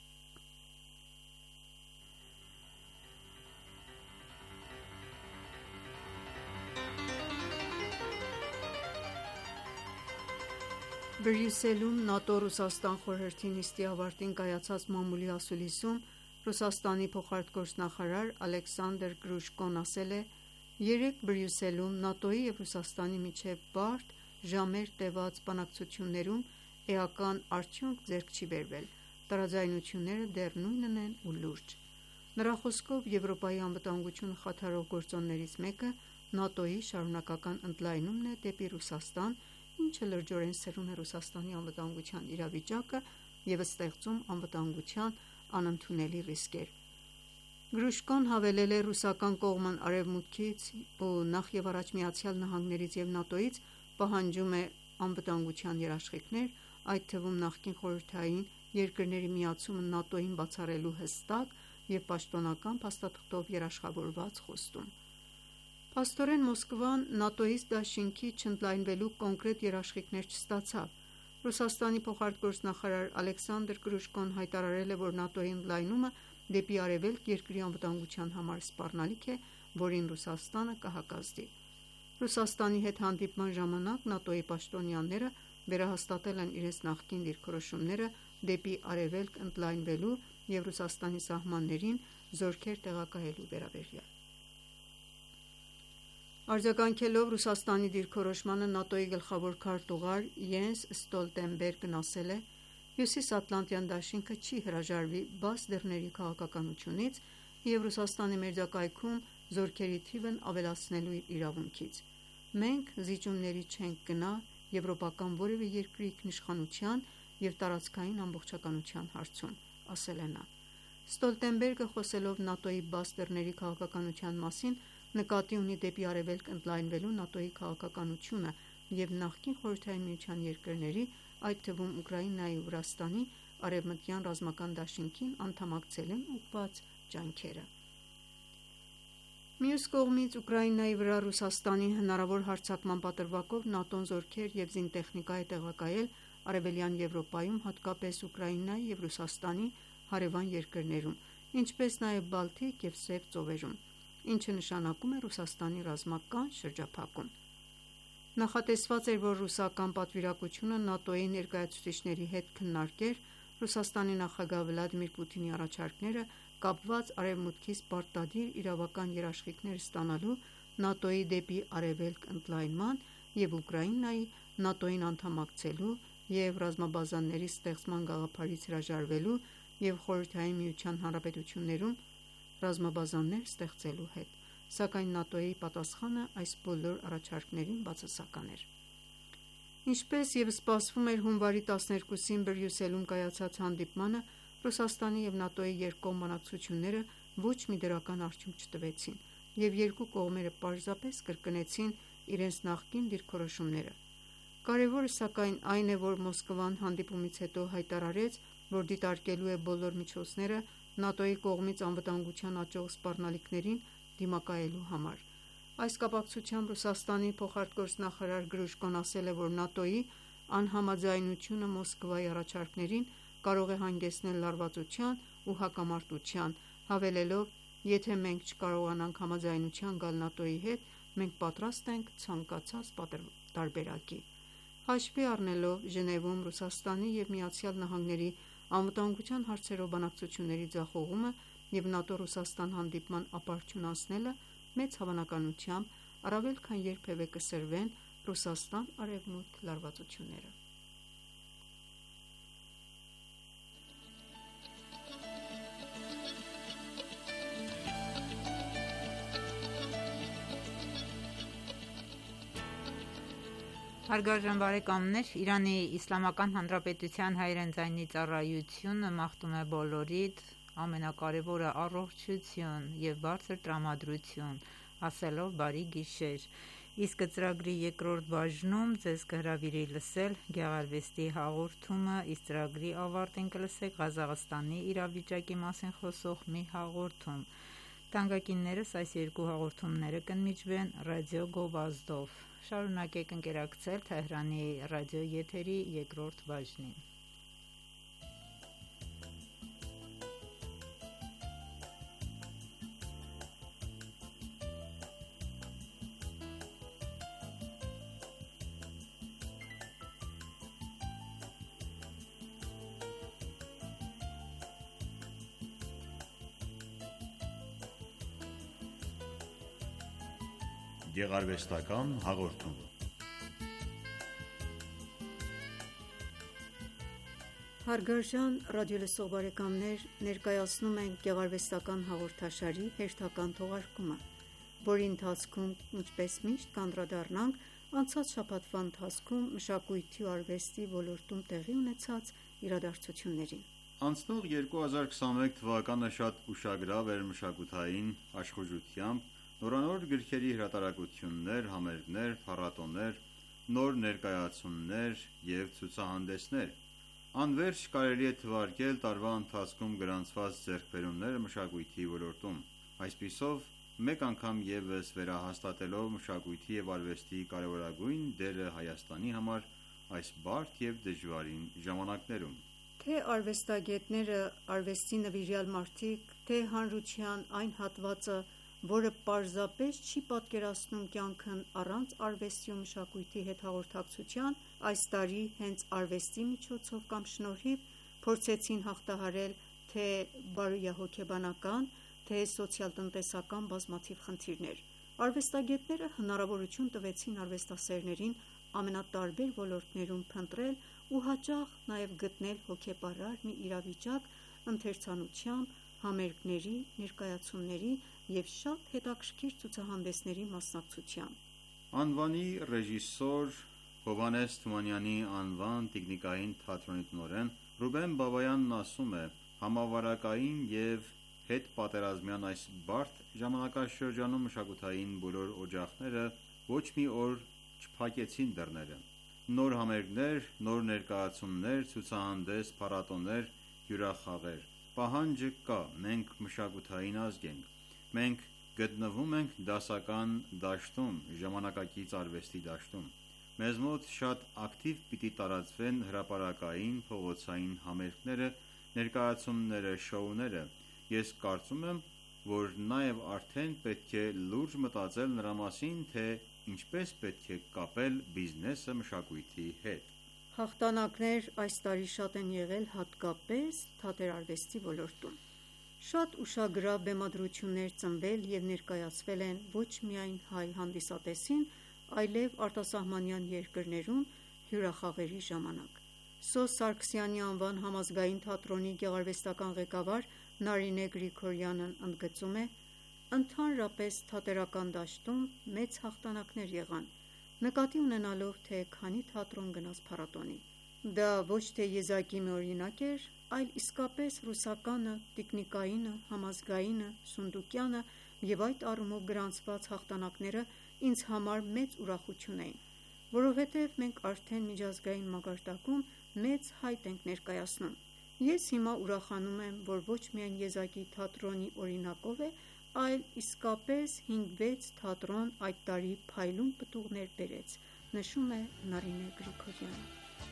Բրյուսելում ՆԱՏՕ-Ռուսաստան խորհրդի նիստի ավարտին կայացած մամուլի ասուլիսում Ռուսաստանի փոխարտգործնախարար Ալեքսանդր Գրուշկոն ասել է. «Երեկ Բրյուսելում ՆԱՏՕ-ի և Ռուսաստանի միջև բարդ ժամեր տևած բանակցություններում էական արդյունք ձեռք չի բերվել, տարաձայնությունները դեռ նույնն են ու լուրջ»։ Նրա խոսքով Եվրոպայի անվտանգությունը խաթարող գործոններից մեկը ՆԱՏՕ-ի շարունակական ընդլայնումն է դեպի Ռուսաստան, ինչը լրջորեն սրում է Ռուսաստանի անվտանգության իրավիճակը և ստեղծում անվտանգության անընդունելի ռիսկեր։ Գրուշկոն հավելել է. «Ռուսական կողմն Արևմուտքից ու նախևառաջ ԱՄՆ-ից և ՆԱՏՕ-ից պահանջում է անվտանգության երաշխիքներ, այդ թվում նախկին խորհրդային երկրների միացումը ՆԱՏՕ-ին բացառելու հստակ և պաշտոնական փաստաթղթով երաշխավորված խոստում»։ Փաստորեն Մոսկվան ՆԱՏՕ-ից դաշինքի չընդլայնվելու կոնկրետ երաշխիքներ չստացավ։ Ռուսաստանի փոխարտգործնախարար Ալեքսանդր Գրուշկոն հայտարարել է, որ ՆԱՏՕ-ի ընդլայնումը դեպի արևելք երկրի անվտանգության համար սպառնալիք է, որին Ռուսաստանը կհակազդի։ Ռուսաստանի հետ հանդիպման ժամանակ ՆԱՏՕ-ի պաշտոնյաները վերահաստատել են իրենց նախկին դիրքորոշումները դեպի արևելք ընդլայնվելու և Ռուսաստանի սահմաններին զորքեր տեղակայելու վերաբերյալ։ Արձագանքելով Ռուսաստանի դիրքորոշմանը ՆԱՏՕ-ի գլխավոր քարտուղար Յենս Ստոլտենբերգն ասել է. «Հյուսիսատլանտյան դաշինքը չի հրաժարվի բաց դռների քաղաքականությունից և Ռուսաստանի մերձակայքում զորքերի թիվն ավելացնելու իր իրավունքից։ Մենք զիջումների չենք գնա եվրոպական որևէ երկրի ինքնիշխանության և տարածքային ամբողջականության հարցում», ասել է նա։ Ստոլտենբերգը խոսելով ՆԱՏՕ-ի բաց դռների քաղաքականության մասին նկատի ունի դեպի արևելք ընդլայնվելու ՆԱՏՕ-ի քաղաքականությունը և նախկին Խորհրդային Միության երկրների, այդ թվում Ուկրաինայի ու Վրաստանի արևմտյան ռազմական դաշինքին անդամակցելուն ուղղված ջանքերը։ Մյուս կողմից, Ուկրաինայի վրա Ռուսաստանի հնարավոր հարձակման պատրվակով ՆԱՏՕ-ն զորքեր և զինտեխնիկա է տեղակայել Արևելյան Եվրոպայում, հատկապես Ուկրաինայի և Ռուսաստանի հարևան երկրներում, ինչպես նաև Բալթիկ և Սև ծովերում, ինչը նշանակում է Ռուսաստանի ռազմական շրջափակում։ Նախատեսված էր, որ ռուսական պատվիրակությունը ՆԱՏՕ-ի ներկայացուցիչների հետ քննարկեր Ռուսաստանի նախագահ Վլադիմիր Պուտինի առաջարկները կապված Արևմուտքից պարտադիր իրավական երաշխիքներ ստանալու ՆԱՏՕ-ի դեպի Արևելք ընդլայնման և Ուկրաինայի ՆԱՏՕ-ին անդամակցելու և ռազմաբազաների ստեղծման գաղափարից հրաժարվելու և Խորհրդային Միության հանրապետություններում ռազմաբազաներ ստեղծելու հետ, սակայն ՆԱՏՕ-ի պատասխանը այս բոլոր առաջարկներին բացասական էր։ Ինչպես և սպասվում էր, հունվարի տասներկուսին Բրյուսելում կայացած հանդիպմանը Ռուսաստանի և ՆԱՏՕ-ի երկկողմ բանակցությունները ոչ մի դրական արդյունք չտվեցին, և երկու կողմերը պարզապես կրկնեցին իրենց նախկին դիրքորոշումները։ Կարևորը, սակայն, այն է, որ Մոսկվան հանդիպումից հետո հայտարարեց, որ դիտարկելու է բոլոր միջոցները ՆԱՏՕ-ի կողմից անվտանգության աճող սպառնալիքներին դիմակայելու համար։ Այս կապակցությամբ Ռուսաստանի փոխարտգործնախարար Գրուշկոն ասել է, որ ՆԱՏՕ-ի անհամաձայնությունը Մոսկվայի առաջարկներին կարող է հանգեցնել լարվածության ու հակամարտության, հավելելով. «Եթե մենք չկարողանանք համաձայնության գալ ՆԱՏՕ-ի հետ, մենք պատրաստ ենք ցանկացած տարբերակի»։ Հաշվի առնելով Ժնևում Ռուսաստանի և ԱՄՆ-ի անվտանգության հարցերով բանակցությունների ձախողումը և ՆԱՏՕ-Ռուսաստան հանդիպման ապարդյուն անցնելը, մեծ հավանականությամբ առավել քան երբևէ կսրվեն Ռուսաստան-Արևմուտք լարվածությունները։ Հարգարժան բարեկամներ, Իրանի Իսլամական Հանրապետության հայրեն ձայնի ծառայությունը մաղթում է բոլորիդ ամենակարևորը առողջություն և բարձր տրամադրություն, ասելով բարի գիշեր։ Իսկ ծրագրի երկրորդ բաժնում ձեզ կհրավիրի լսել գեղարվեստի հաղորդումը, իսկ ծրագրի ավարտին կլսեք Ղազախստանի իրավիճակի մասին խոսող մի հաղորդում։ Թանկագիններս, այս երկու հաղորդումները կընդմիջվեն ռադիո գովազդով։ Շարունակեք ընկերակցել Թեհրանի ռադիոյի եթերի երկրորդ բաժնին։ Գեղարվեստական հաղորդում։ Հարգարժան ռադիոլսող բարեկամներ, ներկայացնում ենք գեղարվեստական հաղորդաշարի հերթական թողարկումը, որի ընթացքում, ինչպես միշտ, կանդրադառնանք անցած շաբաթվա ընթացքում մշակույթի ու արվեստի ոլորտում տեղի ունեցած իրադարձություններին։ Անցնող երկու հազար քսաներեք թվականը շատ ուշագրավ էր մշակութային աշխուժությամբ, նորանոր գրքերի հրատարակություններ, համերգներ, փառատոներ, նոր ներկայացումներ և ցուցահանդեսներ։ Անվերջ կարելի է թվարկել տարվա ընթացքում գրանցված ձեռքբերումները մշակույթի ոլորտում, այսպիսով մեկ անգամ ևս վերահաստատելով մշակույթի և արվեստի կարևորագույն դերը Հայաստանի համար այս բարդ և դժվարին ժամանակներում։ Թե արվեստագետները, արվեստի նվիրյալ մարդիկ, թե հանրության այն հատվածը, որը պարզապես չի պատկերացնում կյանքն առանց արվեստի ու մշակույթի հետ հաղորդակցության, այս տարի հենց արվեստի միջոցով կամ շնորհիվ փորձեցին հաղթահարել թե բարոյահոգեբանական, թե սոցիալ-տնտեսական բազմաթիվ խնդիրներ։ Արվեստագետները հնարավորություն տվեցին արվեստասերներին ամենատարբեր ոլորտներում փնտրել ու հաճախ նաև գտնել հոգեպարար մի իրավիճակ ընթերցանությամբ, համերգների, ներկայացումների և շատ հետաքրքիր ցուցահանդեսների մասնակցությամբ։ Անվանի ռեժիսոր Հովհաննես Թումանյանի անվան տիկնիկային թատրոնի տնօրեն Ռուբեն Բաբայանն ասում է. «Համավարակային և հետպատերազմյան այս բարդ ժամանակաշրջանում մշակութային բոլոր օջախները ոչ մի օր չփակեցին դռները։ նոր համերգներ, նոր ներկայացումներ, ցուցահանդես, փառատոներ, հյուրախաղեր: Պահանջը կա: Մենք մշակութային ազգ ենք: Մենք գտնվում ենք դասական դաշտում, ժամանակակից արվեստի դաշտում: Մեզ մոտ շատ ակտիվ պիտի տարածվեն հրապարակային, փողոցային համերգները, ներկայացումները, շոուները: Ես կարծում եմ, որ նաև արդեն պետք է լուրջ մտածել նրա մասին, թե ինչպես պետք է կապել բիզնեսը մշակույթի հետ: Հաղթանակներ այս տարի շատ են եղել հատկապես թատերարվեստի ոլորտում: Շատ ուշագրավ բեմադրություններ ծնվել և ներկայացվել են ոչ միայն հայ հանդիսատեսին, այլև արտասահմանյան երկրներում հյուրախաղերի ժամանակ: Սոս Սարգսյանի անվան համազգային թատրոնի գեղարվեստական ղեկավար Նարինե Գրիգորյանն ընդգծում է. «Ընդհանրապես թատերական դաշտում մեծ հաղթանակներ եղան, նկատի ունենալով, թե քանի թատրոն գնաց փառատոնի: Դա ոչ թե եզակի մի օրինակ էր, այլ իսկապես ռուսականը, տիկնիկայինը, համազգայինը, սունդուկյանը և այդ առումով գրանցված հաղթանակները ինձ համար մեծ ուրախություն էին, որովհետև մենք արդեն միջազգային մակարդակում մեծ հայտ ենք ներկայացնում: Ես հիմա ուրախանում եմ, որ ոչ միայն եզակի թատրոնի օրինակով է, այլ իսկապես հինգ-վեց թատրոն այդ տարի փայլուն պտուղներ բերեց», - նշում է Նարինե Գրիգորյանը: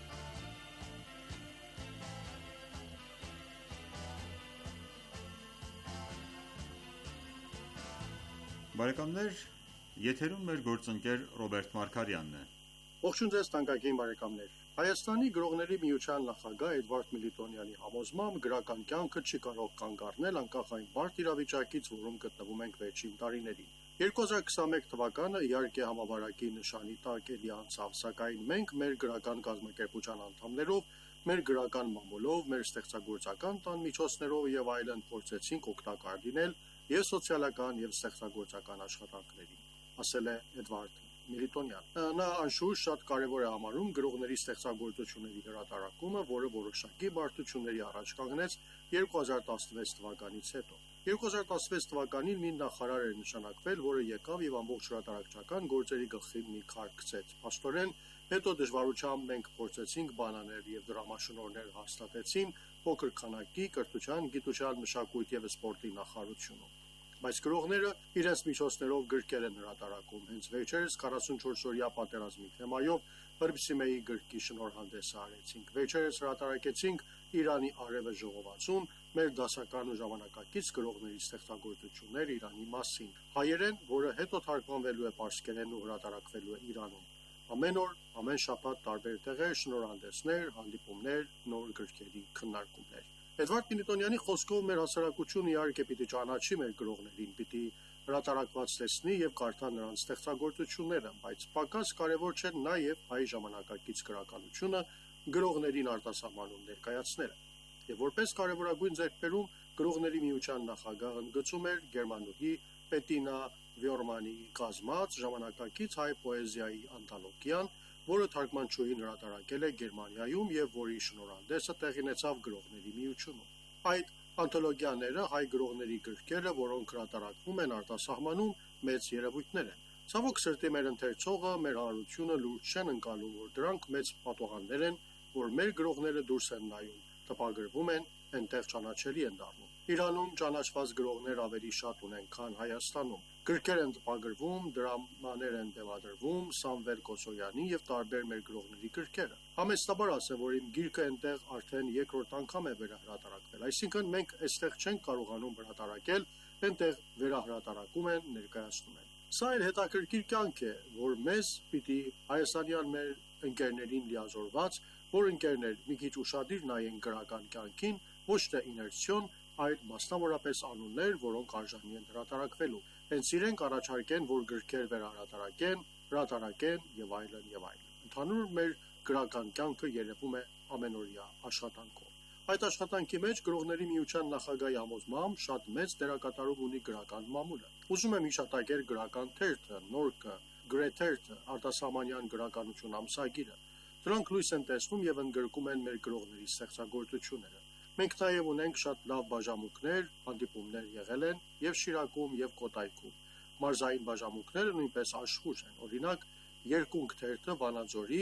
Բարեկամներ եթերում մեր գործընկեր Ռոբերտ Մարգարյանն է: Ողջույն ձեզ թանկագին բարեկամներ: Հայաստանի գրողների միության նախագահ Էդվարդ Միլիտոնյանի համոզմամբ գրական կյանքը չի կարող կանգ առնել անկախ այն բարդ իրավիճակից, որում գտնվում ենք վերջին տարիներին: երկու հազար քսաներեք թվականը իհարկե համավարակի նշանի տակ էլի անցավ, սակայն մենք մեր գրական կազմակերպության անդամներով, մեր գրական մամուլով, մեր ստեղծագործական տան միջոցներով և այլն փորձեցինք օգտակար լինել և սոցիալական և ստեղծագործական աշխատանքներին, ասել է Էդվարդ Միլիտոնյանը: Նա անշուշտ շատ կարևոր է համարում գրողների ստեղծագործությունների հրատարակումը, որը որոշակի բարդությունների առաջ կանգնեց երկու հազար տասնվեց թվականից հետո: երկու հազար տասնվեց թվականին մի նախարար էր նշանակվել, որը եկավ և ամբողջ հրատարակչական գործերի գլխին մի քար գցեց: Փաստորեն, հետո դժվարությամբ մենք փորձեցինք բանաներ և դրամաշնորհներ հաստատեցին փոքր քանակի կրթության, գիտության, մշակույթի և սպորտի նախարարությունում: Բայց գրողները իրենց միջոցներով գրքեր են հրատարակում: Հենց վերջերս քառասունչորսօրյա պատերազմի թեմայով Հռիփսիմեի գրքի շնորհանդեսը արեցինք: Վերջերս հրատարակեցինք «Իրանի արևը» ժողովածուն, մեր դասական ու ժամանակակից գրողների ստեղծագործություններ Իրանի մասին, հայերեն, որը հետո թարգմանվելու է պարսկերեն ու հրատարակվելու է Իրանում: Ամեն օր, ամեն շաբաթ տարբեր տեղեր, շնորհանդեսներ, հանդիպումներ, նոր գրքերի քննարկումներ: Էդվարդ Միլիտոնյանի խոսքով մեր հասարակությունը իհարկե պիտի ճանաչի մեր գրողներին, պիտի հրատարակված տեսնի և կարդա նրանց ստեղծագործությունները, բայց պակաս կարևոր չէ նաև հայ ժամանակակից գրականությունը գրողներին արտասահմանում ներկայացնելը: Եվ որպես կարևորագույն ձեռքբերում գրողների միության նախագահը ընդգծում էր գերմանուհի Պետինա Վյորմանի կազմած ժամանակակից հայ պոեզիայի անթոլոգիան, որը թարգմանչուհին հրատարակել է Գերմանիայում և որի շնորհանդեսը տեղի ունեցավ գրողների միությունում: Այդ անթոլոգիաները, հայ գրողների գրքերը, որոնք հրատարակվում են արտասահմանում, մեծ երևույթներ են: Ցավոք սրտի, մեր ընթերցողը, մեր հանրությունը լուրջ չեն ընկալում, որ դրանք մեծ պատուհաններ են, որ մեր գրողները դուրս են նայում, տպագրվում են, էնտեղ ճանաչելի են դառնում: Իրանում ճանաչված գրողներ ավելի շատ ունենք, քան Հայաստանում: Գրքեր են տպագրվում, դրամաներ են բեմադրվում, Սամվել Կոսոյանի և տարբեր մեր գրողների գրքերը: Համեստաբար ասեմ, որ իմ գիրքը էնտեղ արդեն երկրորդ անգամ է վերահրատարակվել: Այսինքն մենք էստեղ չենք կարողանում հրատարակել, էնտեղ վերահրատարակում են, ներկայացնում են: Սա էլ հետաքրքիր կյանք է, որ մեզ պիտի հայաստանյան մեր ընկերներին լիազորված, որ ընկերներ մի քիչ ուշադիր նայենք գրական կյանքին, ոչ թե իներցիոն, այլ մասնավորապես անուններ, որոնք արժանի են հրատարակվելու, հենց իրենք առաջարկեն, որ գրքեր վերահրատարակեն, հրատարակեն և այլն և այլն: Ընդհանուր մեր գրական կյանքը երևում է ամենօրյա աշխատանքով: Այդ աշխատանքի մեջ գրողների միության նախագահի համոզմամբ շատ մեծ դերակատարում ունի գրական մամուլը: Ուզում եմ հիշատակել գրական թերթը, Նորքը, Գրեթերթը, Արտասահմանյան գրականություն ամսագիրը: Դրանք լույս են տեսնում և ընդգրկում են մեր գրողների ստեղծագործությունները: Մենք նաև ունենք շատ լավ բաժանմունքներ, հանդիպումներ եղել են և Շիրակում և Կոտայքում: Մարզային բաժանմունքները նույնպես աշխույժ են: Օրինակ՝ Երկունք թերթը Վանաձորի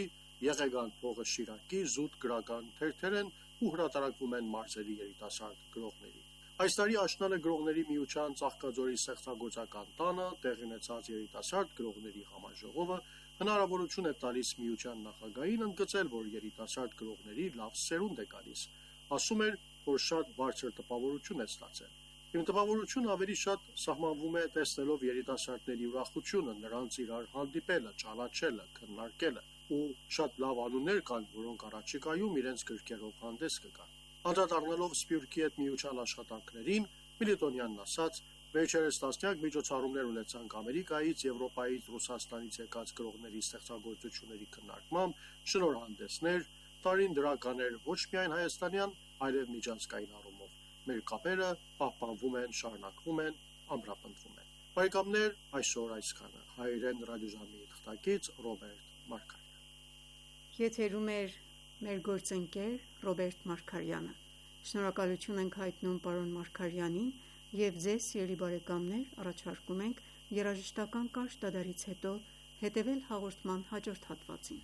Եղեգան փողը Շիրակի զուտ գրական թերթեր են ու հրատարակվում են մարզերի երիտասարդ գրողների։ Այս տարի աշնանը գրողների միության Ծաղկաձորի ստեղծագործական տանը տեղի ունեցած երիտասարդ գրողների համաժողովը հնարավորություն է տալիս միության նախագահին ընդգծել, որ երիտասարդ գրողների լավ սերունդ է գալիս, ասում էր, որ շատ բարձր տպավորություն է ստացել։ Իմ տպավորությունը ավելի շատ սահմանվում է տեսնելով երիտասարդների ուրախությունը, նրանց իրար հանդիպելը, ճանաչելը, քննարկելը, ու շատ լավ անուններ կան, որոնք առաջիկայում իրենց գրքերով հանդես կգան։ Անդրադառնալով Սփյուռքի հետ միության աշխատանքներին, Միլիտոնյանն ասաց. «Վերջերս տասնյակ միջոցառումներ ունեցանք Ամերիկայից, Եվրոպայից, Ռուսաստանից եկած գրողների ստեղծագործությունների քննարկմամբ, շնորհանդեսներ, տարին դրական էր ոչ միայն հայաստանյան, այլև միջազգային առումով։ Մեր կապերը պահպանվում են, շարունակվում են, ամրապնդվում են»։ Բարեկամներ, այսօր այսքանը։ Հայերեն ռադիոժամի թղթակից Ռոբերտ Մարգարյան։ Եթերում է մեր գործընկեր Ռոբերտ Մարգարյանը։ Շնորհակալություն ենք հայտնում պարոն Մարգարյանին և ձեզ, սիրելի բարեկամներ, առաջարկում ենք երաժշտական կարճ դադարից հետո հետևել հաղորդման հաջորդ հատվածին։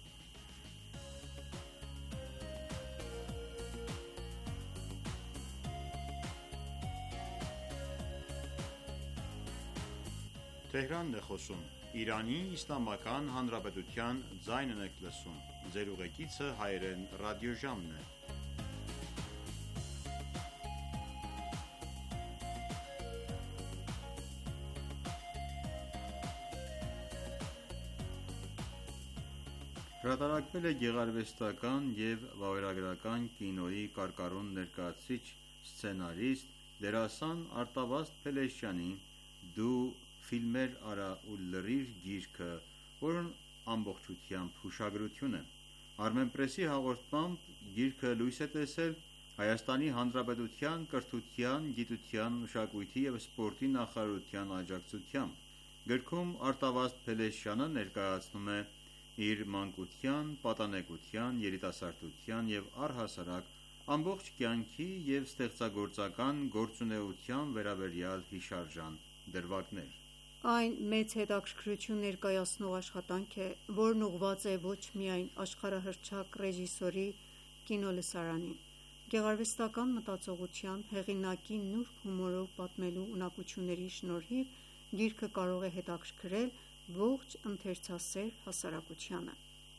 Հրատարակվել է գեղարվեստական և վավերագրական կինոյի կարկառուն ներկայացուցիչ, սցենարիստ, դերասան Արտավազդ Փելեշյանի «Դու ֆիլմեր արա ու լռիր» գիրքը, որն ամբողջությամբ հուշագրություն է։ Armenpress-ի հաղորդմամբ գիրքը լույս է տեսել Հայաստանի Հանրապետության կրթության, գիտության, մշակույթի և սպորտի նախարարության աջակցությամբ։ Գրքում Արտավազդ Փելեշյանը ներկայացնում է իր մանկության, պատանեկության, երիտասարդության և առհասարակ ամբողջ կյանքի և ստեղծագործական գործունեության վերաբերյալ հիշարժան դրվագներ։ Այն մեծ հետաքրքրություն ներկայացնող աշխատանք է, որն ուղղված է ոչ միայն աշխարհահռչակ ռեժիսորի կինոլսարանին։ Գեղարվեստական մտածողության, հեղինակի նուրբ հումորով պատմելու ունակությունների շնորհիվ գիրքը կարող է հետաքրքրել ողջ ընթերցասեր հասարակությանը։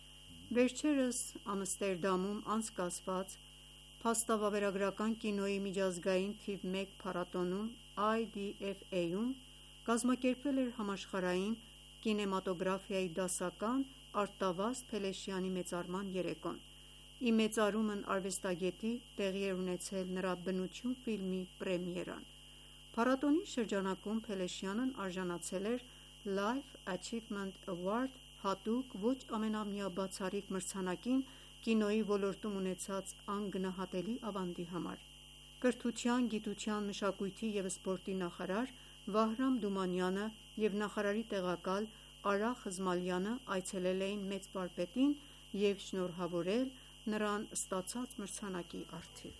Վերջերս Ամստերդամում անցկացված փաստավավերագրական կինոյի միջազգային թիվ մեկ փառատոնում I D F A-ում կազմակերպվել էր համաշխարհային կինեմատոգրաֆիայի դասական Արտավազդ Փելեշյանի մեծարման երեկոն։ «Ի մեծարումն» արվեստագետի տեղի էր ունեցել նրա «Բնություն» ֆիլմի պրեմիերան։ Փառատոնի շրջանակում Փելեշյանն արժանացել էր Life Achievement Award հատուկ ոչ ամենամյա բացառիկ մրցանակին կինոյի ոլորտում ունեցած անգնահատելի ավանդի համար։ Կրթության, գիտության, մշակույթի և սպորտի նախարար Վահրամ Դումանյանը և նախարարի տեղակալ Արա Խզմալյանը այցելել էին մեծ վարպետին և շնորհավորել նրան ստացած մրցանակի առթիվ։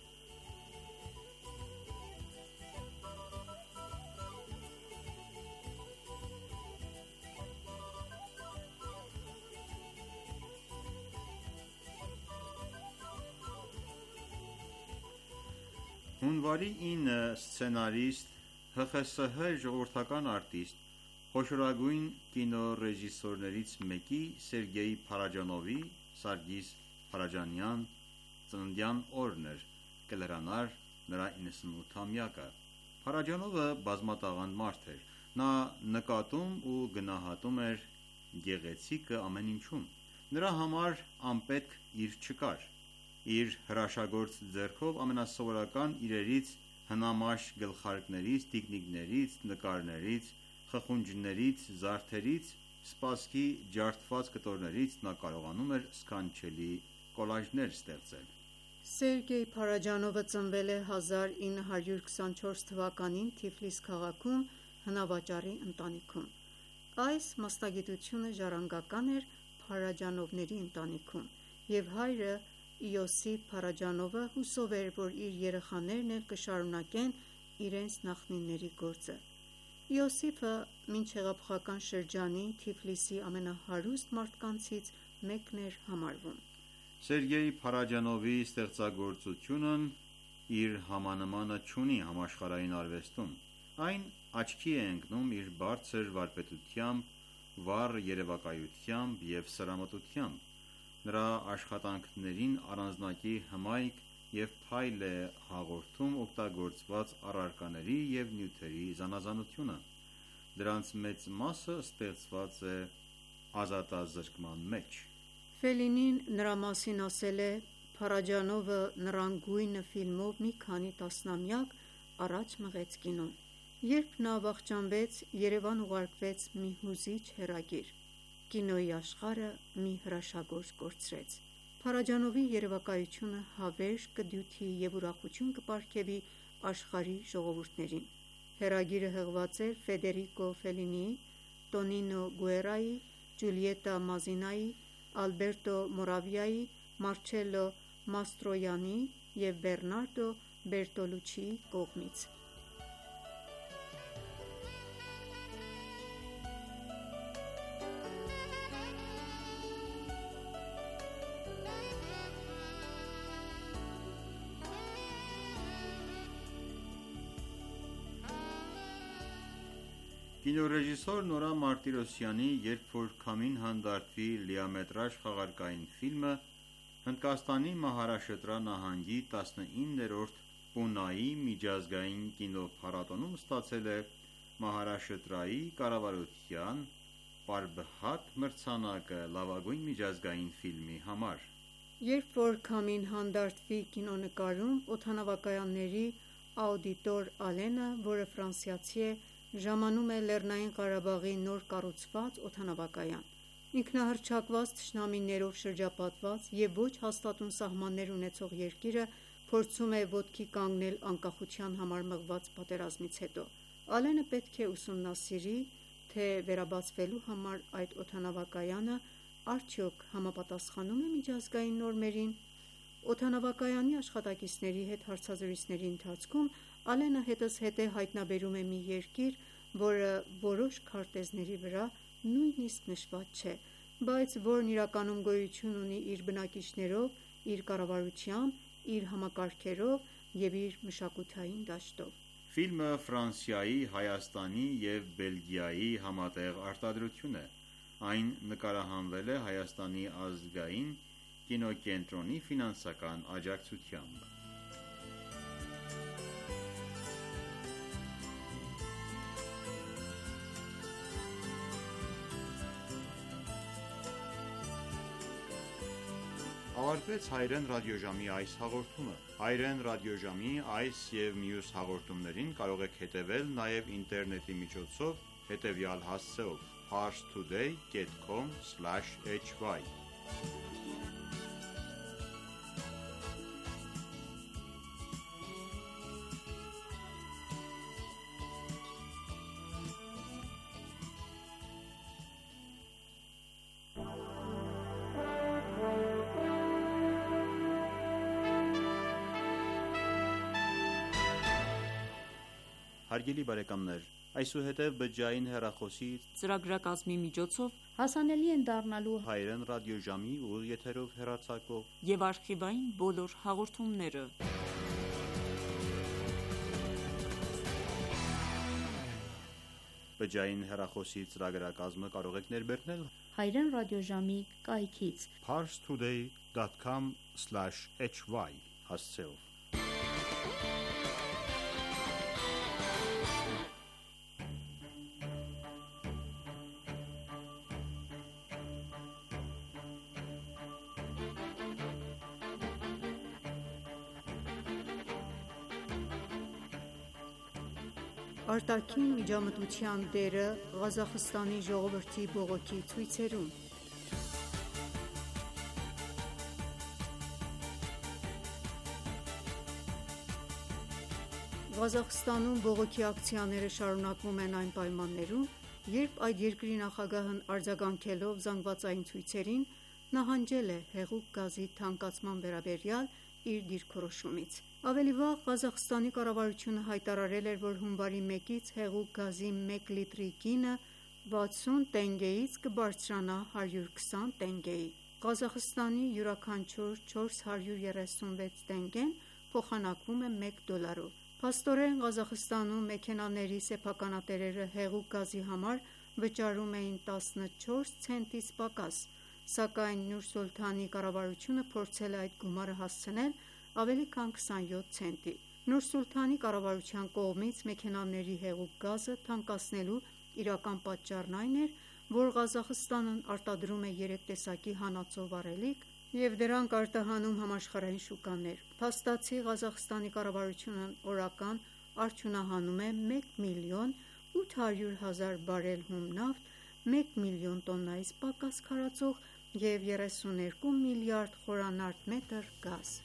Հունվարի ինը սցենարիստ, Հ Խ С Հ ժողովրդական արտիստ, խոշորագույն կինոռեժիսորներից մեկի Սերգեյ Փարաջանովի Սարգիս Փարաջանյան ծննդյան օրն էր, կլրանար նրա իննսունութամյակը։ Փարաջանովը բազմատաղանդ մարդ էր։ Նա նկատում ու գնահատում էր գեղեցիկը ամեն ինչում։ Նրա համար անպետք իր չկար։ Իր հրաշագործ ձեռքով ամենասովորական իրերից, հնամաշ գլխարկներից, տիկնիկներից, նկարներից, խխունջներից, զարդերից, սպասքի ջարդված կտորներից նա կարողանում էր սքանչելի կոլաժներ ստեղծել։ Սերգեյ Փարաջանովը ծնվել է հազար ինը հարյուր քսանչորս թվականին Թիֆլիս քաղաքում հնավաճառի ընտանիքում։ Այս մասնագիտությունը ժառանգական էր Փարաջանովների ընտանիքում, և հայրը Իոսիֆ Փարաջանովը հուսով էր, որ իր երեխաներն էլ կշարունակեն իրենց նախնիների գործը։ Իոսիֆը մինչ հեղափոխական շրջանի Թիֆլիսի ամենահարուստ մարդկանցից մեկն էր համարվում։ Սերգեյ Փարաջանովի ստեղծագործությունն իր համանմանը չունի համաշխարհային արվեստում։ Այն աչքի է ընկնում իր բարձր վարպետությամբ, վառ երևակայությամբ և սրամտությամբ։ Նրա աշխատանքներին առանձնակի հմայք և փայլ է հաղորդում օգտագործված առարկաների և նյութերի զանազանությունը։ Դրանց մեծ մասը ստեղծված է ազատազրկման մեջ։ Ֆելինին նրա մասին ասել է. «Փարաջանովը նրան գույնը ֆիլմով մի քանի տասնամյակ առաջ մղեց կինոն։ Երբ նա վախճանվեց, Երևան ուղարկվեց մի հուզիչ հեռագիր. կինոյի աշխարհը մի հրաշագործ կորցրեց»։ Փարաջանովի երևակայությունը հավերժ կդյութի և ուրախություն կպարգևի աշխարհի ժողովուրդներին։ Հեռագիրը հղված էր Ֆեդերիկո Ֆելինիի, Տոնինո Գուերայի, Ջուլիետտա Մազինայի, Ալբերտո Մորավիայի, Մարչելլո Մաստրոյանի և Բեռնարդո Բերտոլուչիի կողմից։ Կինոռեժիսոր Նորա Մարտիրոսյանի «Երբ որ քամին հանդարտվի» լիամետրաժ խաղարկային ֆիլմը Հնդկաստանի Մահարաշտրա նահանգի տասնիններորդ Պունայի միջազգային կինոփառատոնում ստացել է Մահարաշտրայի կառավարության «Պարբհատ» մրցանակը լավագույն միջազգային ֆիլմի համար։ «Երբ որ քամին հանդարտվի» կինոնկարում օդանավակայանների աուդիտոր Ալենը, որը ֆրանսիացի է, ժամանում է Լեռնային Ղարաբաղի նոր կառուցված օդանավակայան։ Ինքնահռչակված թշնամիներով շրջապատված և ոչ հաստատուն սահմաններ ունեցող երկիրը փորձում է ոտքի կանգնել անկախության համար մղված պատերազմից հետո։ Ալենը պետք է ուսումնասիրի, թե վերաբացվելու համար այդ օդանավակայանը արդյոք համապատասխանում է միջազգային նորմերին։ Օդանավակայանի աշխատակիցների հետ հարցազրույցների ընթացքում Ալենը հետզհետե հայտնաբերում է մի երկիր, որը որոշ քարտեզների վրա նույնիսկ նշված չէ, բայց որն իրականում գոյություն ունի իր բնակիչներով, իր կառավարությամբ, իր համակարգերով և իր մշակութային դաշտով։ Ֆիլմը Ֆրանսիայի, Հայաստանի և Բելգիայի համատեղ արտադրություն է։ Այն նկարահանվել է Հայաստանի ազգային կինոկենտրոնի ֆինանսական աջակցությամբ։ Ավարտվեց Հայրեն ռադիոժամի այս հաղորդումը։ Հայրեն ռադիոժամի այս և մյուս հաղորդումներին կարող եք հետևել նաև ինտերնետի միջոցով հետևյալ հասցեով՝ parstoday dot com slash h y։ Հարգելի բարեկամներ, այսուհետև բջջային հեռախոսի ծրագրակազմի միջոցով հասանելի են դառնալու Հայրեն ռադիոժամի ուղիղ եթերով հեռարձակվող և արխիվային բոլոր հաղորդումները։ Բջջային հեռախոսի ծրագրակազմը կարող եք ներբեռնել Հայրեն ռադիոժամի կայքից parstoday dot com slash h y հասցեով։ Արտաքին միջամտության դերը Ղազախստանի ժողովրդի բողոքի ցույցերում։ Ղազախստանում բողոքի ակցիաները շարունակվում են այն պայմաններում, երբ այդ երկրի նախագահն արձագանքելով զանգվածային ցույցերին նահանջել է հեղուկ գազի թանկացման վերաբերյալ իր դիրքորոշումից։ Ավելի վաղ Ղազախստանի կառավարությունը հայտարարել էր, որ հունվարի մեկից հեղուկ գազի մեկ լիտրի գինը վաթսուն տենգեից կբարձրանա հարյուր քսան տենգեի։ Ղազախստանի յուրաքանչյուր չորս հարյուր երեսունվեց տենգեն փոխանակվում է մեկ դոլարով։ Փաստորեն Ղազախստանում մեքենաների սեփականատերերը հեղուկ գազի համար վճարում էին տասնչորս ցենտից պակաս, սակայն Նուր-Սուլթանի կառավարությունը փորձել է այդ գումարը հասցնել ավելի քան քսանյոթ ցենտի։ Նուր-Սուլթանի կառավարության կողմից մեքենաների հեղուկ գազը թանկացնելու իրական պատճառն այն էր, որ Ղազախստանն արտադրում է երեք տեսակի հանածո վառելիք և դրանք արտահանում համաշխարհային շուկաներ։ Փաստացի Ղազախստանի կառավարությունն օրական արդյունահանում է մեկ միլիոն ութ հարյուր հազար բարել հում նավթ, մեկ միլիոն տոննայից պակաս քարածող և երեսուներկու միլիարդ խորանարդ մետր գազ։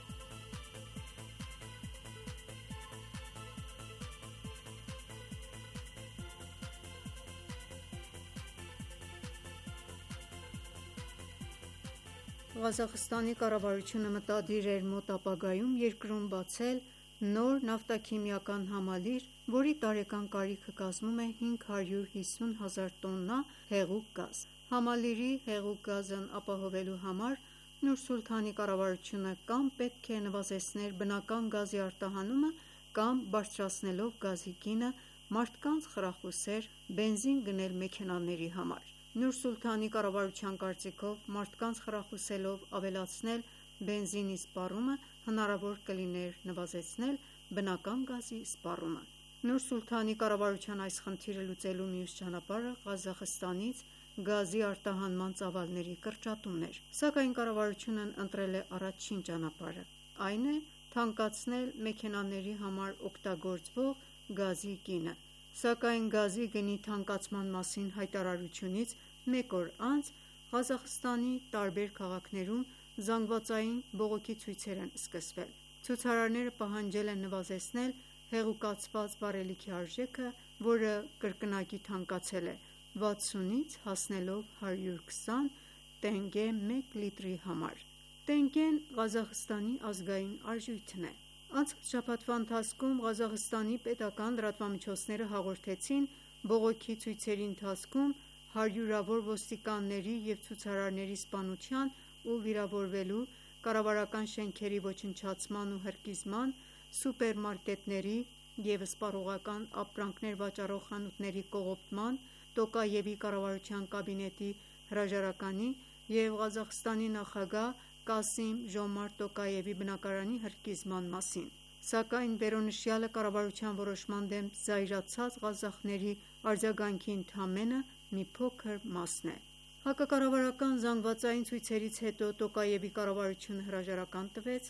Ղազախստանի կառավարությունը մտադիր էր մոտ ապագայում երկրում բացել նոր նավթաքիմիական համալիր, որի տարեկան կարիքը կազմում է հինգ հարյուր հիսուն հազար տոննա հեղուկ գազ։ Համալիրի հեղուկ գազն ապահովելու համար Նուր-Սուլթանի կառավարությունը կամ պետք է նվազեցներ բնական գազի արտահանումը, կամ բարձրացնելով գազի գինը մարդկանց խրախուսեր բենզին գնել մեքենաների համար։ Նուր-Սուլթանի կառավարության կարծիքով մարդկանց խրախուսելով ավելացնել բենզինի սպառումը հնարավոր կլիներ նվազեցնել բնական գազի սպառումը։ Նուր-Սուլթանի կառավարության այս խնդիրը լուծելու մյուս ճանապարհը Ղազախստանից գազի արտահանման ծավալների կրճատումն էր, սակայն կառավարությունն ընտրել է առաջին ճանապարհը, այն է թանկացնել մեքենաների համար օգտագործվող գազի գինը։ Սակայն գազի գնի թանկացման մասին հայտարարությունից մեկ օր անց Ղազախստանի տարբեր քաղաքներում զանգվածային բողոքի ցույցեր են սկսվել։ Ցուցարարները պահանջել են նվազեցնել հեղուկացված վառելիքի արժեքը, որը կրկնակի թանկացել է վաթսունից հասնելով հարյուր քսան տենգե մեկ լիտրի համար։ Տենգեն Ղազախստանի ազգային արժույթն է։ Անցած շաբաթվա ընթացքում Ղազախստանի պետական լրատվամիջոցները հաղորդեցին բողոքի ցույցերի ընթացքում հարյուրավոր ոստիկանների և ցուցարարների սպանության ու վիրավորվելու, կառավարական շենքերի ոչնչացման ու հրկիզման, սուպերմարկետների և սպառողական ապրանքներ վաճառող խանութների կողոպտման, Տոկաևի կառավարության կաբինետի հրաժարականի և Ղազախստանի նախագահ Կասիմ Ժոմարտ Տոկաևի բնակարանի հրկիզման մասին։ Սակայն վերոնշյալը կառավարության որոշման դեմ զայրացած ղազախների արձագանքի ընդամենը մի փոքր մասն է։ Հակակառավարական զանգվածային ցույցերից հետո Տոկաևի կառավարությունը հրաժարական տվեց,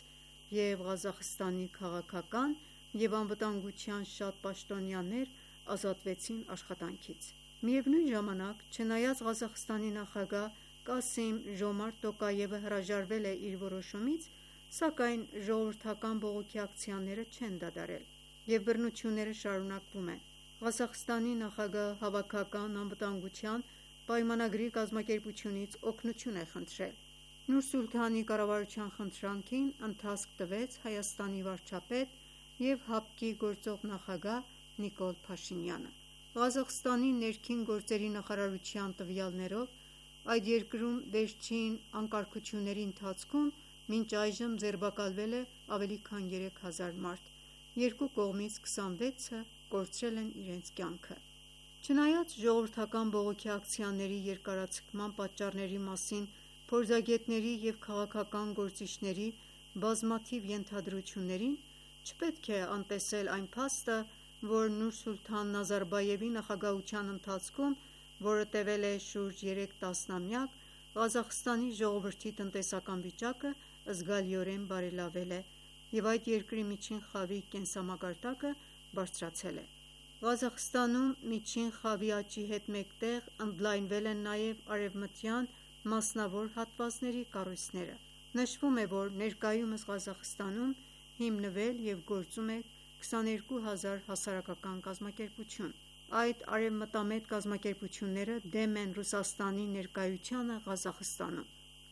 և Ղազախստանի քաղաքական և անվտանգության շատ պաշտոնյաներ ազատվեցին աշխատանքից։ Միևնույն ժամանակ, չնայած Ղազախստանի նախագահ Կասիմ Ժոմարտ Տոկաևը հրաժարվել է իր որոշումից, սակայն ժողովրդական բողոքի ակցիաները չեն դադարել, և բռնությունները շարունակվում են։ Ղազախստանի նախագահը Հավաքական անվտանգության պայմանագրի կազմակերպությունից օգնություն է խնդրել։ Նուր-Սուլթանի կառավարության խնդրանքին ընթացք տվեց Հայաստանի վարչապետ և ՀԱՊԿ-ի գործող նախագահ Նիկոլ Փաշինյանը։ Ղազախստանի ներքին գործերի նախարարության տվյալներով, այդ երկրում վերջին անկարգությունների ընթացքում մինչ այժմ ձերբակալվել է ավելի քան երեք հազար մարդ, երկու կողմից քսանվեցը կորցրել են իրենց կյանքը։ Չնայած ժողովրդական բողոքի ակցիաների երկարաձգման պատճառների մասին փորձագետների և քաղաքական գործիչների բազմաթիվ ենթադրություններին, չպետք է անտեսել այն փաստը, որ Նուր-Սուլթան Նազարբայևի նախագահության ընթացքում, որը տևել է շուրջ երեք տասնամյակ, Ղազախստանի ժողովրդի տնտեսական վիճակը զգալիորեն բարելավել է, և այդ երկրի միջին խավի կենսամակարդակը բարձրացել է։ Ղազախստանում միջին խավի աճի հետ մեկտեղ ընդլայնվել են նաև արևմտյան մասնավոր հատվածների կառույցները։ Նշվում է, որ ներկայումս Ղազախստանում հիմնվել և գործում է քսաներկու հազար հասարակական կազմակերպություն։ Այդ արևմտամետ կազմակերպությունները դեմ են Ռուսաստանի ներկայությանը Ղազախստանում։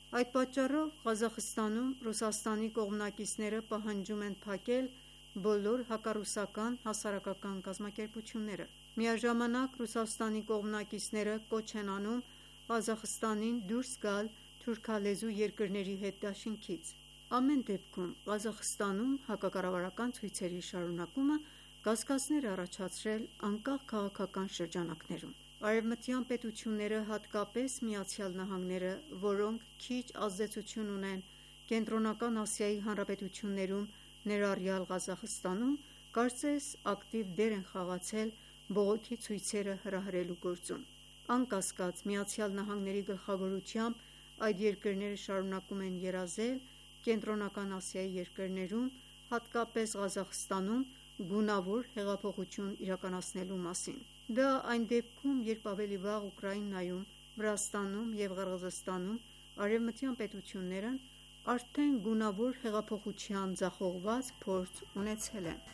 Այդ պատճառով Ղազախստանում Ռուսաստանի կողմնակիցները պահանջում են փակել բոլոր հակառուսական հասարակական կազմակերպությունները: Միաժամանակ Ռուսաստանի կողմնակիցները կոչ են անում Ղազախստանին դուրս գալ թուրքալեզու երկրների հետ դաշինքից: Ամեն դեպքում Ղազախստանում հակակառավարական ցույցերի շարունակումը կասկածներ է առաջացրել անկախ քաղաքական շրջանակներում: Արևմտյան պետությունները, հատկապես ԱՄՆ-ը, որոնք քիչ ազդեցություն ունեն Կենտրոնական Ասիայի հանրապետություններում, ներառյալ Ղազախստանում, կարծես ակտիվ դեր են խաղացել բողոքի ցույցերը հրահրելու գործում: Անկասկած ԱՄՆ-ի գլխավորությամբ այդ երկրները շարունակում են երազել Կենտրոնական Ասիայի երկրներում, հատկապես Ղազախստանում գունավոր հեղափոխություն իրականացնելու մասին: Դա այն դեպքում, երբ ավելի վաղ Ուկրաինայում, Վրաստանում և Ղրղզստանում արևմտյան պետություններն արդեն գունավոր հեղափոխության ձախողված փորձ ունեցել են: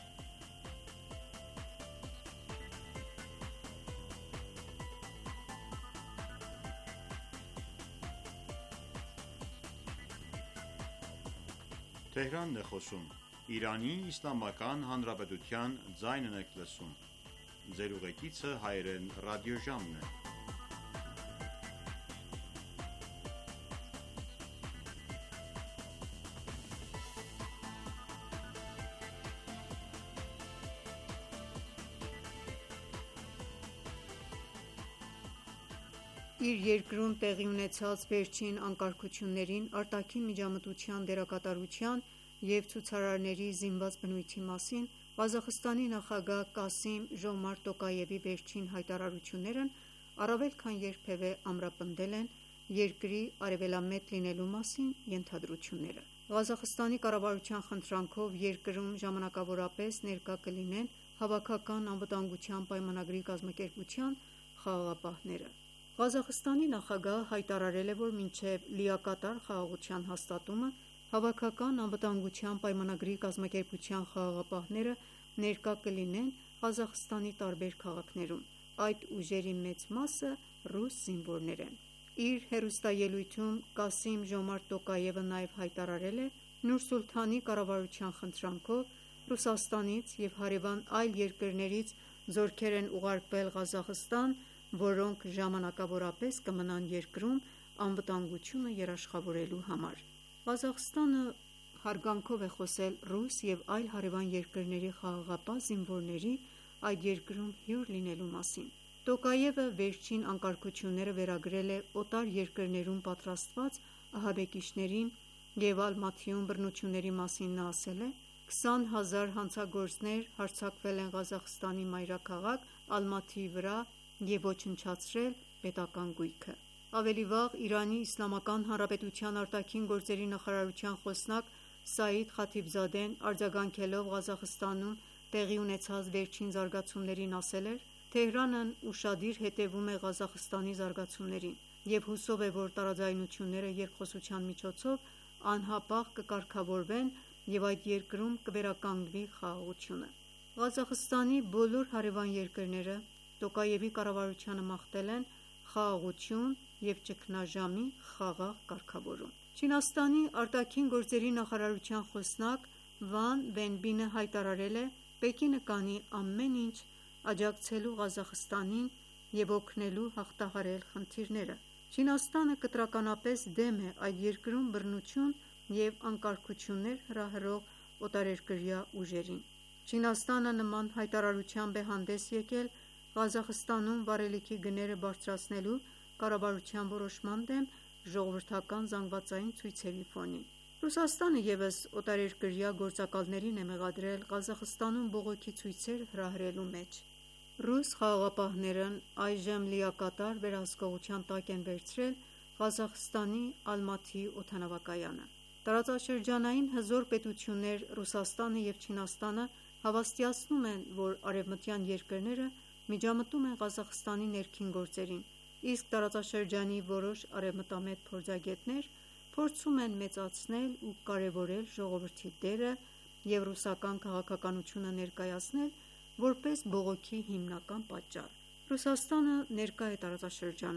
Իր երկրում տեղի ունեցած վերջին անկարգություններին, արտաքին միջամտության դերակատարության և ցուցարարների զինված բնույթի մասին Ղազախստանի նախագահ Կասիմ-Ժոմարտ Տոկաևի վերջին հայտարարություններն առավել քան երբևէ ամրապնդել են երկրի արևելամետ լինելու մասին ենթադրությունները: Ղազախստանի կառավարության խնդրանքով երկրում ժամանակավորապես ներկա կլինեն Հավաքական անվտանգության պայմանագրի կազմակերպության խաղաղապահները: Ղազախստանի նախագահը հայտարարել է, որ մինչև լիակատար խաղաղության հաստատումը Հավաքական անվտանգության պայմանագրի կազմակերպության խաղաղապահները ներկա կլինեն Ղազախստանի տարբեր քաղաքներում: Այդ ուժերի մեծ մասը ռուս զինվորներ են: Իր հեռուստաելույթում Կասիմ-Ժոմարտ Տոկաևը նաև հայտարարել է. «Նուրսուլթանի կառավարության խնդրանքով Ռուսաստանից և հարևան այլ երկրներից զորքեր են ուղարկվել Ղազախստան, որոնք ժամանակավորապես կմնան երկրում անվտանգությունը երաշխավորելու համար»: Ղազախստանը հարգանքով է խոսել ռուս և այլ հարևան երկրների խաղաղապահ զինվորների այդ երկրում հյուր լինելու մասին: Տոկաևը վերջին անկարգությունները վերագրել է օտար երկրներում պատրաստված ահաբեկիչների և Ալմաթիում բռնությունների մասին: Նա ասել է. «քսան հազար հանցագործներ հարձակվել են Ղազախստանի մայրաքաղաք Ալմաթիի վրա և ոչնչացրել պետական գույքը»: Ավելի վաղ Իրանի Իսլամական Հանրապետության արտաքին գործերի նախարարության խոսնակ Սաիդ Խաթիբզադեն արձագանքելով Ղազախստանում տեղի ունեցած վերջին զարգացումներին ասել էր. «Թեհրանն ուշադիր հետևում է Ղազախստանի զարգացումներին և հուսով է, որ տարաձայնությունները երկխոսության միջոցով անհապաղ կկարգավորվեն և այդ երկրում կվերականգնվի խաղաղությունը»: Ղազախստանի բոլոր հարևան երկրները Տոկաևի կառավարությանը մաղթել են խաղաղություն և ճգնաժամի խաղաղ կարգավորում: Չինաստանի արտաքին գործերի նախարարության խոսնակ Վան Վենբինը հայտարարել է. «Պեկինը կանի ամեն ինչ աջակցելու Ղազախստանին և օգնելու հաղթահարել խնդիրները»: Չինաստանը կտրականապես դեմ է այդ երկրում բռնություն և անկարգություններ հրահրող օտարերկրյա ուժերին: Չինաստանը նման հայտարարությամբ է հանդես եկել Ղազախստանում վառելիքի գները բարձրացնելու կառավարության որոշման դեմ ժողովրդական զանգվածային ցույցերի ֆոնին: Ռուսաստանը ևս օտարերկրյա գործակալներին է մեղադրել Ղազախստանում բողոքի ցույցեր հրահրելու մեջ: Ռուս խաղաղապահներն այժմ լիակատար վերահսկողության տակ են վերցրել Ղազախստանի Ալմաթիի օդանավակայանը: Տարածաշրջանային հզոր պետություններ Ռուսաստանը և Չինաստանը հավաստիացնում են, որ արևմտյան երկրները միջամտում են Ղազախստանի ներքին գործերին, իսկ տարածաշրջանի որոշ արևմտամետ փորձագետներ փորձում են մեծացնել ու կարևորել ժողովրդի դերը և ռուսական քաղաքականությունը ներկայացնել որպես բողոքի հիմնական պատճառ: Ռուսաստանը ներկա է տարածաշրջանում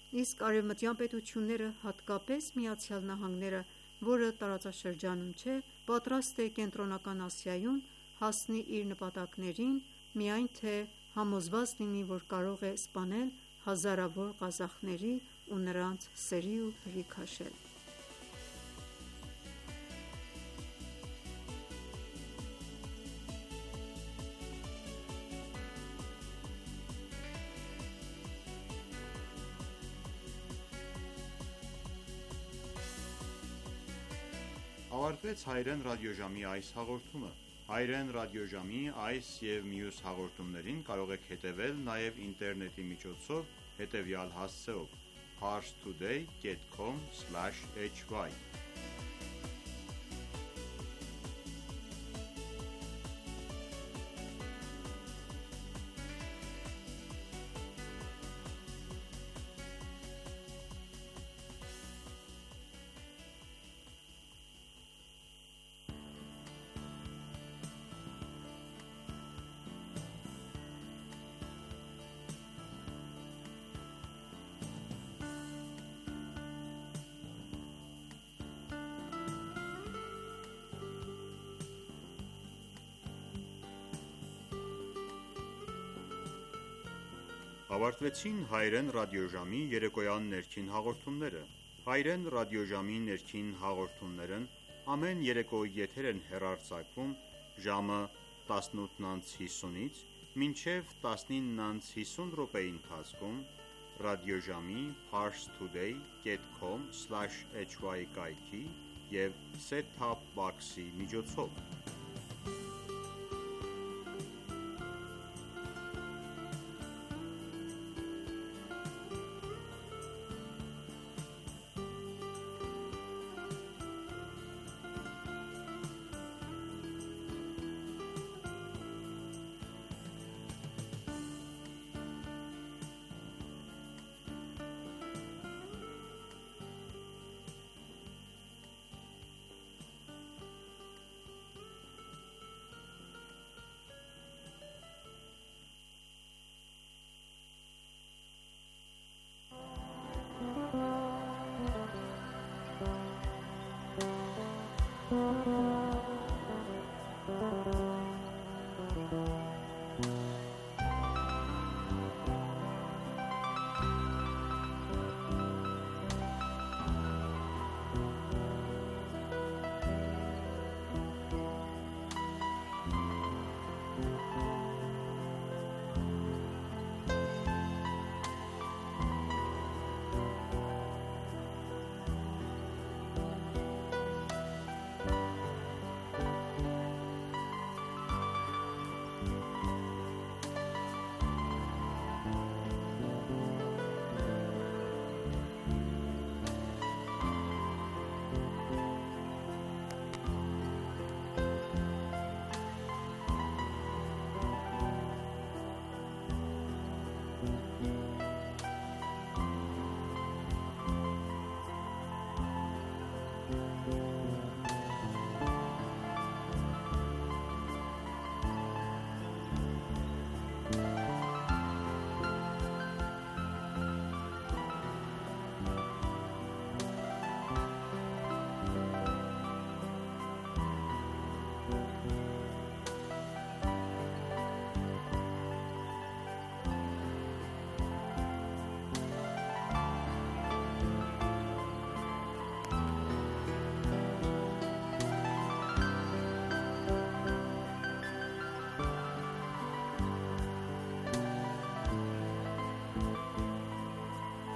իսկ արևմտյան պետությունները, հատկապես Միացյալ Նահանգները, որը տարածաշրջանում չէ, պատրաստ է Կենտրոնական Ասիայում հասնի իր նպատակներին, միայն թե համոզված լինի, որ կարող է սպանել հազարավոր ղազախների ու նրանց սերի ու հրի քաշել: Ավարտվեց հայերեն ռադիոժամի այս հաղորդումը: Հայերեն ռադիոժամի այս և մյուս հաղորդումներին կարող եք հետևել նաև ինտերնետի միջոցով հետևյալ հասցեով՝ parstoday dot com slash h y: Ավարտվեցին հայերեն ռադիոժամի երեկոյան ներքին հաղորդումները: Հայերեն ռադիոժամի ներքին հաղորդումներն ամեն երեկո եթեր են հեռարձակվում ժամը տասնութ ընց հիսունից մինչև տասնինը ընց հիսուն րոպեի ընթացքում ռադիոժամի parstoday dot com slash h y կայքի և set-top box-ի միջոցով: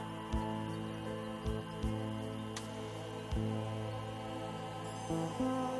Thank you.